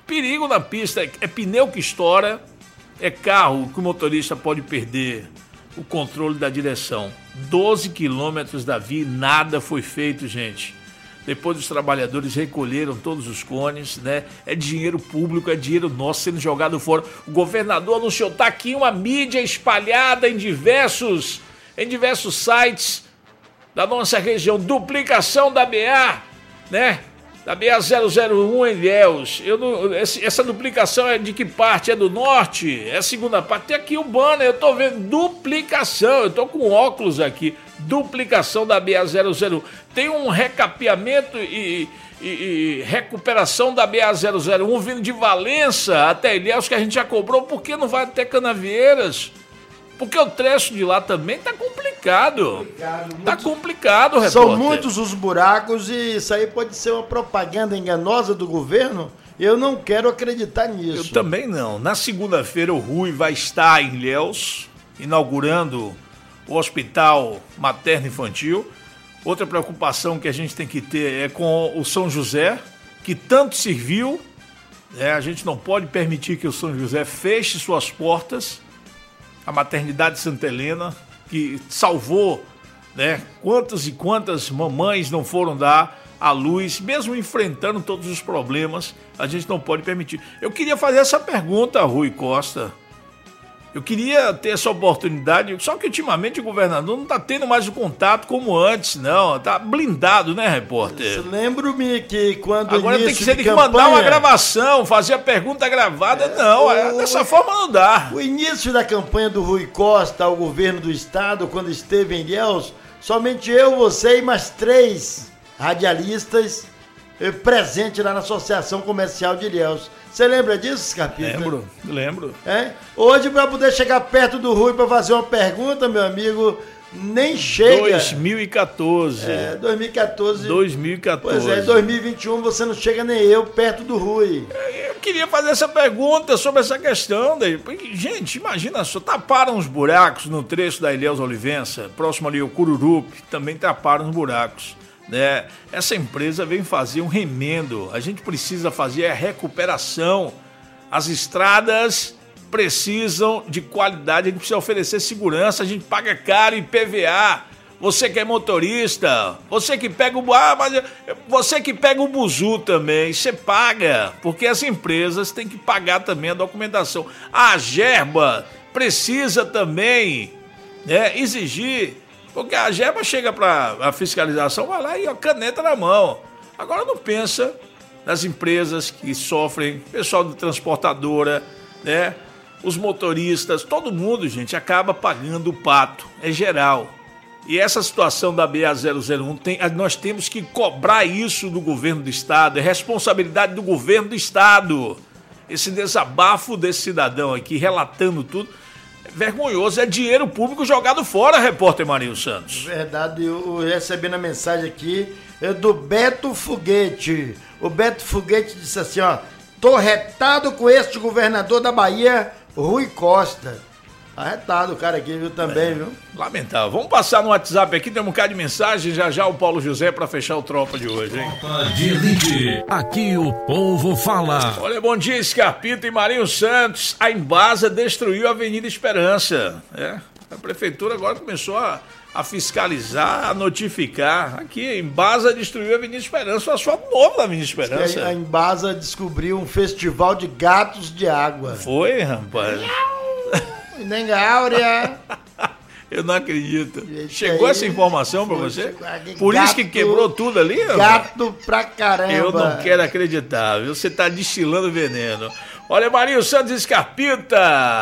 Perigo na pista, é, é pneu que estoura, é carro que o motorista pode perder o controle da direção. doze quilômetros da via e nada foi feito, gente. Depois os trabalhadores recolheram todos os cones, né? É dinheiro público, é dinheiro nosso sendo jogado fora. O governador anunciou, tá aqui uma mídia espalhada em diversos, em diversos sites da nossa região. Duplicação da B A, né? Da B A zero zero um em Ilhéus. Eu não, essa duplicação é de que parte? É do norte? É a segunda parte? Tem aqui o banner, eu tô vendo duplicação, eu tô com óculos aqui. Duplicação da B A zero zero um. Tem um recapeamento e, e, e recuperação da B A zero zero um vindo de Valença até Ilhéus, que a gente já cobrou. Por que não vai até Canavieiras? Porque o trecho de lá também tá complicado. complicado tá complicado, repórter. São muitos os buracos e isso aí pode ser uma propaganda enganosa do governo. Eu não quero acreditar nisso. Eu também não. Na segunda-feira o Rui vai estar em Ilhéus, inaugurando o Hospital Materno Infantil. Outra preocupação que a gente tem que ter é com o São José, que tanto serviu. É, a gente não pode permitir que o São José feche suas portas. A maternidade Santa Helena, que salvou, né? Quantas e quantas mamães não foram dar à luz, mesmo enfrentando todos os problemas, a gente não pode permitir. Eu queria fazer essa pergunta a Rui Costa. Eu queria ter essa oportunidade, só que ultimamente o governador não está tendo mais o contato como antes, não. Está blindado, né, repórter? Lembro-me que quando Agora tem que ser de que mandar uma gravação, fazer a pergunta gravada. É, não, o, dessa forma não dá. O início da campanha do Rui Costa ao governo do estado, quando esteve em Ilhéus, somente eu, você e mais três radialistas eh, presentes lá na Associação Comercial de Ilhéus. Você lembra disso, Scarpita? Lembro, lembro. É? Hoje, para poder chegar perto do Rui para fazer uma pergunta, meu amigo, nem chega. dois mil e quatorze. É, dois mil e quatorze. dois mil e quatorze. Pois é, dois mil e vinte e um você não chega nem eu perto do Rui. Eu queria fazer essa pergunta sobre essa questão. Daí. Gente, imagina só, taparam os buracos no trecho da Ilhéus Olivença, próximo ali ao Cururupi, também taparam os buracos. Né? Essa empresa vem fazer um remendo. A gente precisa fazer a recuperação. As estradas precisam de qualidade, a gente precisa oferecer segurança, a gente paga caro I P V A. Você que é motorista, você que pega o ah, mas você que pega o buzu também, você paga, porque as empresas têm que pagar também a documentação. A Gerba precisa também, né, exigir. Porque a Gerba chega para a fiscalização, vai lá e ó, caneta na mão. Agora não pensa nas empresas que sofrem, pessoal de transportadora, né? Os motoristas, todo mundo, gente, acaba pagando o pato, é geral. E essa situação da B A zero zero um, tem, nós temos que cobrar isso do governo do estado, é responsabilidade do governo do estado. Esse desabafo desse cidadão aqui, relatando tudo, vergonhoso, é dinheiro público jogado fora, repórter Marinho Santos. Verdade, eu recebi a mensagem aqui do Beto Foguete. O Beto Foguete disse assim, ó, tô retado com este governador da Bahia, Rui Costa. Arretado o cara aqui, viu, também, é, viu? Lamentável. Vamos passar no WhatsApp aqui, tem um bocado de mensagem, já já o Paulo José para fechar o Tropa de hoje, hein? Tropa de Elite, aqui o povo fala. Olha, bom dia, Scarpita e Marinho Santos. A Embasa destruiu a Avenida Esperança, é. A prefeitura agora começou a, a fiscalizar, a notificar. Aqui, a Embasa destruiu a Avenida Esperança, o asfalto novo da Avenida Esperança. A Embasa descobriu um festival de gatos de água. Foi, rapaz? Nem Áurea. Eu não acredito. Gente, chegou aí, essa informação pra você? Por gato, isso que quebrou tudo ali? Gato rapaz? Pra caramba. Eu não quero acreditar, viu? Você tá destilando veneno. Olha, Marinho Santos Escarpita,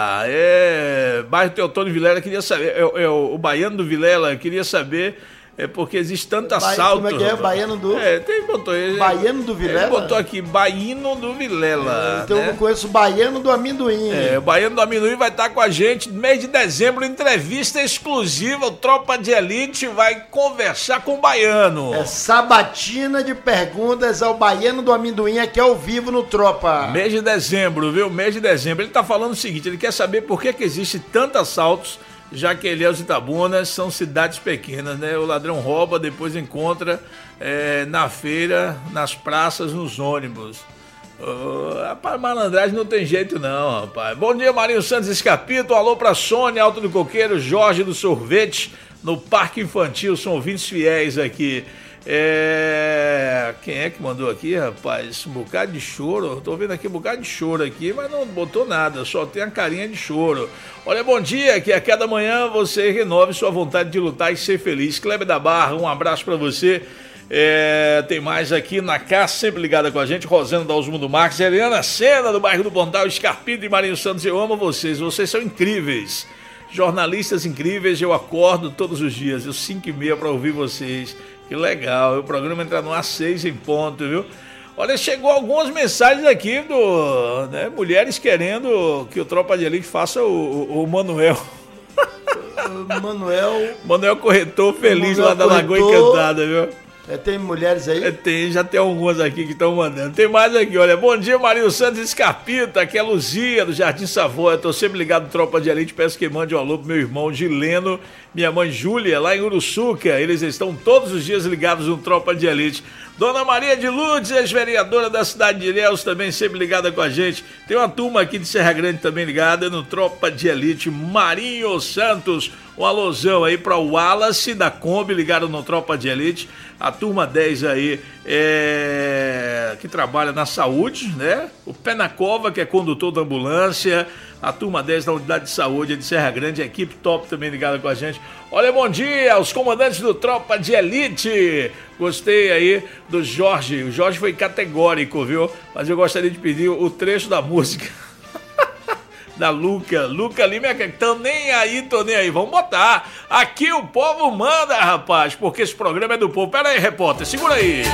é, bairro Teotônio Vilela, queria saber, é, é, o Baiano do Vilela, queria saber, é porque existe tanto assalto. Como é que é? Baiano do... É, tem, botou, ele, Baiano do Vilela? Ele botou aqui, Baíno do Vilela. É, então né? Eu não conheço o Baiano do Amendoim. É, o Baiano do Amendoim vai estar com a gente no mês de dezembro, entrevista exclusiva, o Tropa de Elite vai conversar com o Baiano. É sabatina de perguntas ao Baiano do Amendoim aqui ao vivo no Tropa. Mês de dezembro, viu? Mês de dezembro. Ele tá falando o seguinte, ele quer saber por que que existe tantos assaltos, já que Ilhéus e Itabunas são cidades pequenas, né? O ladrão rouba, depois encontra é, na feira, nas praças, nos ônibus. Oh, rapaz, malandragem não tem jeito não, rapaz. Bom dia, Marinho Santos Escapito. Alô pra Sônia, Alto do Coqueiro, Jorge do Sorvete, no Parque Infantil. São ouvintes fiéis aqui. É... Quem é que mandou aqui, rapaz? Um bocado de choro. Tô vendo aqui um bocado de choro aqui, mas não botou nada, só tem a carinha de choro. Olha, bom dia, que a cada manhã você renove sua vontade de lutar e ser feliz. Kleber da Barra, um abraço pra você. É, tem mais aqui na casa, sempre ligada com a gente, Rosana da Osmundo Marques, Eliana Sena, do bairro do Pontal, Escarpito e Marinho Santos. Eu amo vocês, vocês são incríveis, jornalistas incríveis. Eu acordo todos os dias, eu cinco e meia para ouvir vocês. Que legal, o programa entra no às seis em ponto, viu? Olha, chegou algumas mensagens aqui do, né, mulheres querendo que o Tropa de Elite faça o, o, o Manuel. Manuel. Manuel Corretor feliz Manuel lá da Lagoa Corretor. Encantada, viu? É, tem mulheres aí? É, tem, já tem algumas aqui que estão mandando. Tem mais aqui, olha. Bom dia, Marinho Santos Escarpita, aqui é a Luzia, do Jardim Savoia. Tô sempre ligado no Tropa de Elite, peço que mande um alô pro meu irmão Gileno, minha mãe Júlia, lá em Uruçuca. Eles estão todos os dias ligados no Tropa de Elite. Dona Maria de Lourdes, ex-vereadora da cidade de Ilhéus, também sempre ligada com a gente. Tem uma turma aqui de Serra Grande também ligada no Tropa de Elite. Marinho Santos, um alôzão aí para o Wallace da Kombi, ligado no Tropa de Elite. A turma dez aí, é... que trabalha na saúde, né? O Pé na Cova, que é condutor da ambulância. A turma dez da Unidade de Saúde de Serra Grande, a equipe top também ligada com a gente. Olha, bom dia aos comandantes do Tropa de Elite. Gostei aí do Jorge. O Jorge foi categórico, viu? Mas eu gostaria de pedir o trecho da música da Luca. Luca Lima, tô nem aí, tô nem aí. Vamos botar. Aqui o povo manda, rapaz, porque esse programa é do povo. Pera aí, repórter, segura aí.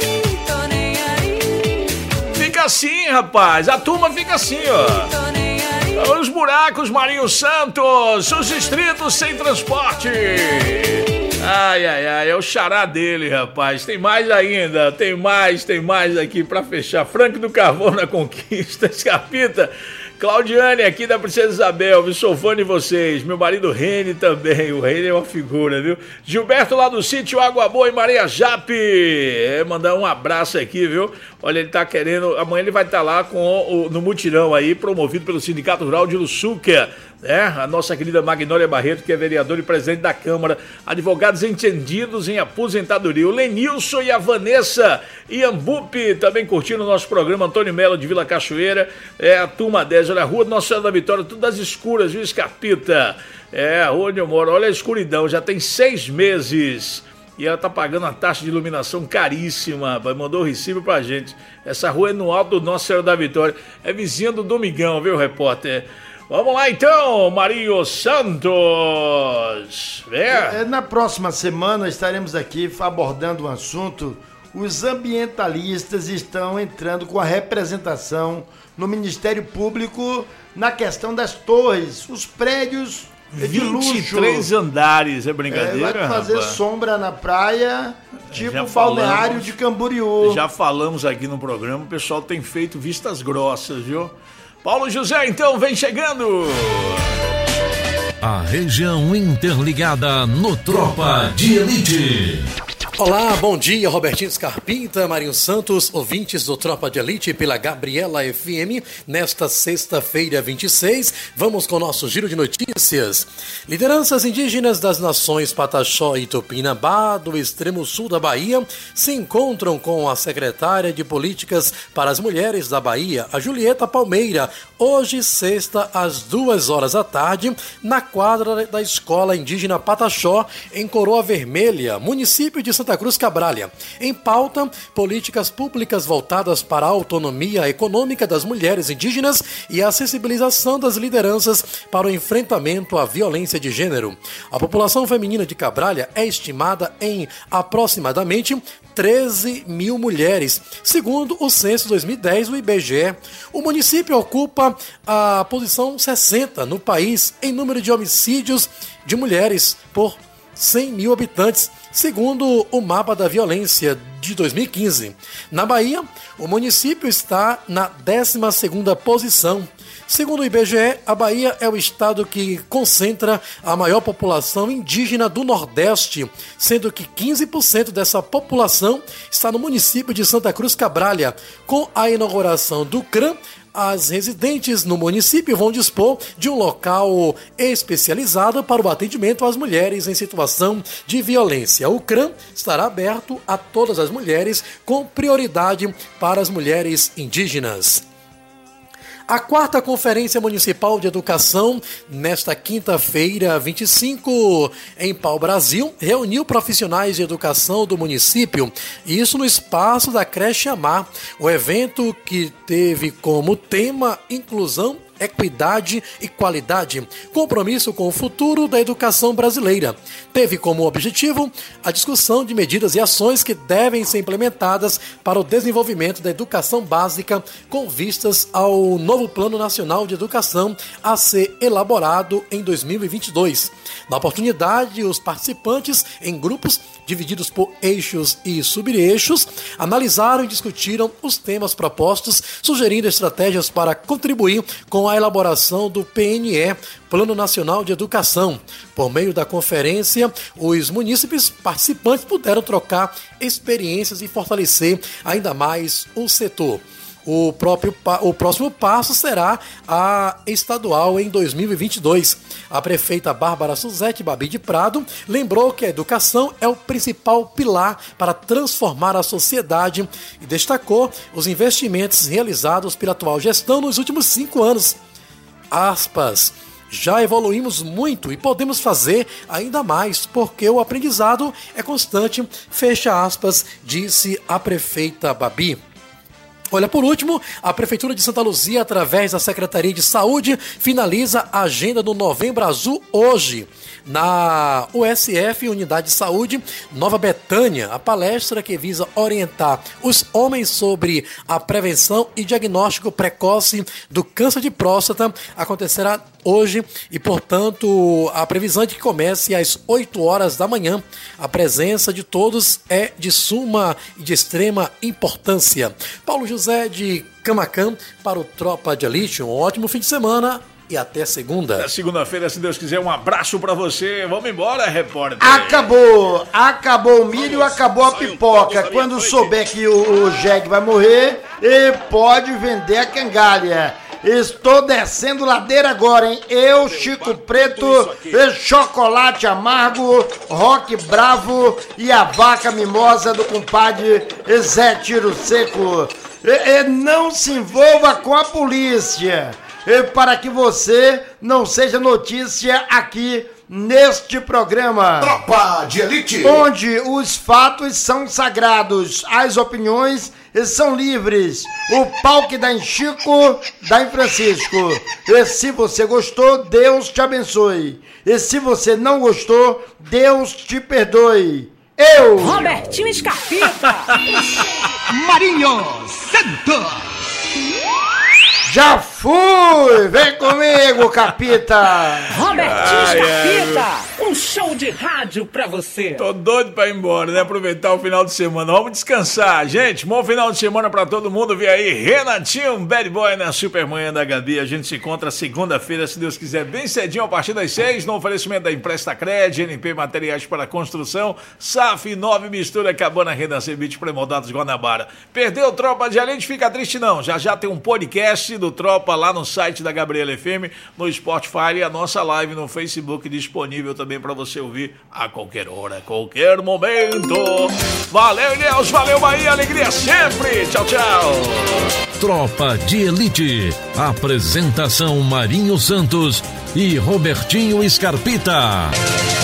Fica assim, rapaz. A turma fica assim, ó. Os buracos, Marinho Santos. Os distritos sem transporte. Ai, ai, ai, é o xará dele, rapaz. Tem mais ainda, tem mais, tem mais aqui pra fechar. Frank do Carvão na Conquista, Escapita. Claudiane aqui da Princesa Isabel, viu? Sou fã de vocês. Meu marido Rene também, o Rene é uma figura, viu? Gilberto lá do sítio Água Boa em Maria Jape. É, mandar um abraço aqui, viu? Olha, ele tá querendo, amanhã ele vai estar tá lá com o, no mutirão aí, promovido pelo Sindicato Rural de Uruçuca. É, a nossa querida Magnólia Barreto, que é vereadora e presidente da Câmara, advogados entendidos em aposentadoria, o Lenilson e a Vanessa Iambupe, também curtindo o nosso programa, Antônio Melo de Vila Cachoeira, é a turma dez, olha a Rua Nossa Senhora da Vitória, tudo das escuras, viu, Escarpita? É, onde eu moro, olha a escuridão, já tem seis meses, e ela tá pagando uma taxa de iluminação caríssima, mandou o recibo pra gente, essa rua é no alto do Nossa Senhora da Vitória, é vizinha do Domingão, viu, repórter? Vamos lá então, Marinho Santos. É. É, na próxima semana estaremos aqui abordando um assunto. Os ambientalistas estão entrando com a representação no Ministério Público na questão das torres, os prédios de luxo. vinte e três andares, é brincadeira? É, vai fazer rapaz? Sombra na praia, tipo o balneário de Camboriú. Já falamos aqui no programa, o pessoal tem feito vistas grossas, viu? Paulo José, então, vem chegando. A região interligada no Tropa de Elite. Olá, bom dia, Robertinho Escarpita, Marinho Santos, ouvintes do Tropa de Elite pela Gabriela F M. Nesta sexta-feira, vinte e seis, vamos com o nosso giro de notícias. Lideranças indígenas das nações Pataxó e Tupinambá, do extremo sul da Bahia, se encontram com a secretária de Políticas para as Mulheres da Bahia, a Julieta Palmeira, hoje, sexta, às duas horas da tarde, na quadra da Escola Indígena Pataxó, em Coroa Vermelha, município de Santa Cruz Cabrália. Em pauta, políticas públicas voltadas para a autonomia econômica das mulheres indígenas e a sensibilização das lideranças para o enfrentamento à violência de gênero. A população feminina de Cabrália é estimada em aproximadamente treze mil mulheres, segundo o censo dois mil e dez do I B G E. O município ocupa a posição sessenta no país em número de homicídios de mulheres por cem mil habitantes, segundo o mapa da violência de dois mil e quinze. Na Bahia, o município está na décima segunda posição. Segundo o I B G E, a Bahia é o estado que concentra a maior população indígena do Nordeste, sendo que quinze por cento dessa população está no município de Santa Cruz Cabralha. Com a inauguração do C R A M, as residentes no município vão dispor de um local especializado para o atendimento às mulheres em situação de violência. O C R A M estará aberto a todas as mulheres, com prioridade para as mulheres indígenas. A quarta Conferência Municipal de Educação, nesta quinta-feira, vinte e cinco, em Pau-Brasil, reuniu profissionais de educação do município, isso no espaço da Creche Amar. O evento, que teve como tema inclusão, equidade e qualidade, compromisso com o futuro da educação brasileira. Teve como objetivo a discussão de medidas e ações que devem ser implementadas para o desenvolvimento da educação básica, com vistas ao novo Plano Nacional de Educação a ser elaborado em dois mil e vinte e dois. Na oportunidade, os participantes, em grupos divididos por eixos e sub-eixos, analisaram e discutiram os temas propostos, sugerindo estratégias para contribuir com a elaboração do P N E, Plano Nacional de Educação. Por meio da conferência, os munícipes participantes puderam trocar experiências e fortalecer ainda mais o setor. O, próprio, o próximo passo será a estadual em dois mil e vinte e dois. A prefeita Bárbara Suzete Babi de Prado lembrou que a educação é o principal pilar para transformar a sociedade e destacou os investimentos realizados pela atual gestão nos últimos cinco anos. Aspas. Já evoluímos muito e podemos fazer ainda mais, porque o aprendizado é constante, fecha aspas, disse a prefeita Babi. Olha, por último, a Prefeitura de Santa Luzia, através da Secretaria de Saúde, finaliza a agenda do Novembro Azul hoje. Na U S F, Unidade de Saúde, Nova Betânia, a palestra que visa orientar os homens sobre a prevenção e diagnóstico precoce do câncer de próstata acontecerá hoje e, portanto, a previsão é de que comece às oito horas da manhã. A presença de todos é de suma e de extrema importância. Paulo José de Camacan para o Tropa de Elite. Um ótimo fim de semana e até segunda. Até segunda-feira, se Deus quiser. Um abraço pra você. Vamos embora, repórter. Acabou. Acabou o milho, acabou a pipoca. Quando souber que o, o Jeg vai morrer, ele pode vender a cangalha. Estou descendo ladeira agora, hein? Eu, Chico Preto, Chocolate Amargo, Rock Bravo e a Vaca Mimosa do compadre Zé Tiro Seco. E, e não se envolva com a polícia, e para que você não seja notícia aqui neste programa. Tropa de Elite. Onde os fatos são sagrados, as opiniões são livres. O pau que dá em Chico, dá em Francisco. E se você gostou, Deus te abençoe. E se você não gostou, Deus te perdoe. Eu, Robertinho Scarpita. Marinho Santos. Já fui! Vem comigo, capita! Robertinho Scarpita, um show de rádio pra você. Tô doido pra ir embora, né? Aproveitar o final de semana. Vamos descansar, gente. Bom final de semana pra todo mundo. Vem aí, Renatinho, Bad Boy na Supermanhã da Gabi. A gente se encontra segunda-feira, se Deus quiser, bem cedinho, a partir das seis, no oferecimento da Empresta Cred, N P Materiais para Construção, S A F nove Mistura, Cabana, Renda Cebite, Pré-Moldados, Guanabara. Perdeu Tropa de Elite? Fica triste não. Já já tem um podcast do Tropa lá no site da Gabriela F M, no Spotify e a nossa live no Facebook disponível também para você ouvir a qualquer hora, a qualquer momento. Valeu, Deus, valeu, Bahia, alegria sempre. Tchau, tchau. Tropa de Elite. Apresentação Marinho Santos e Robertinho Scarpita.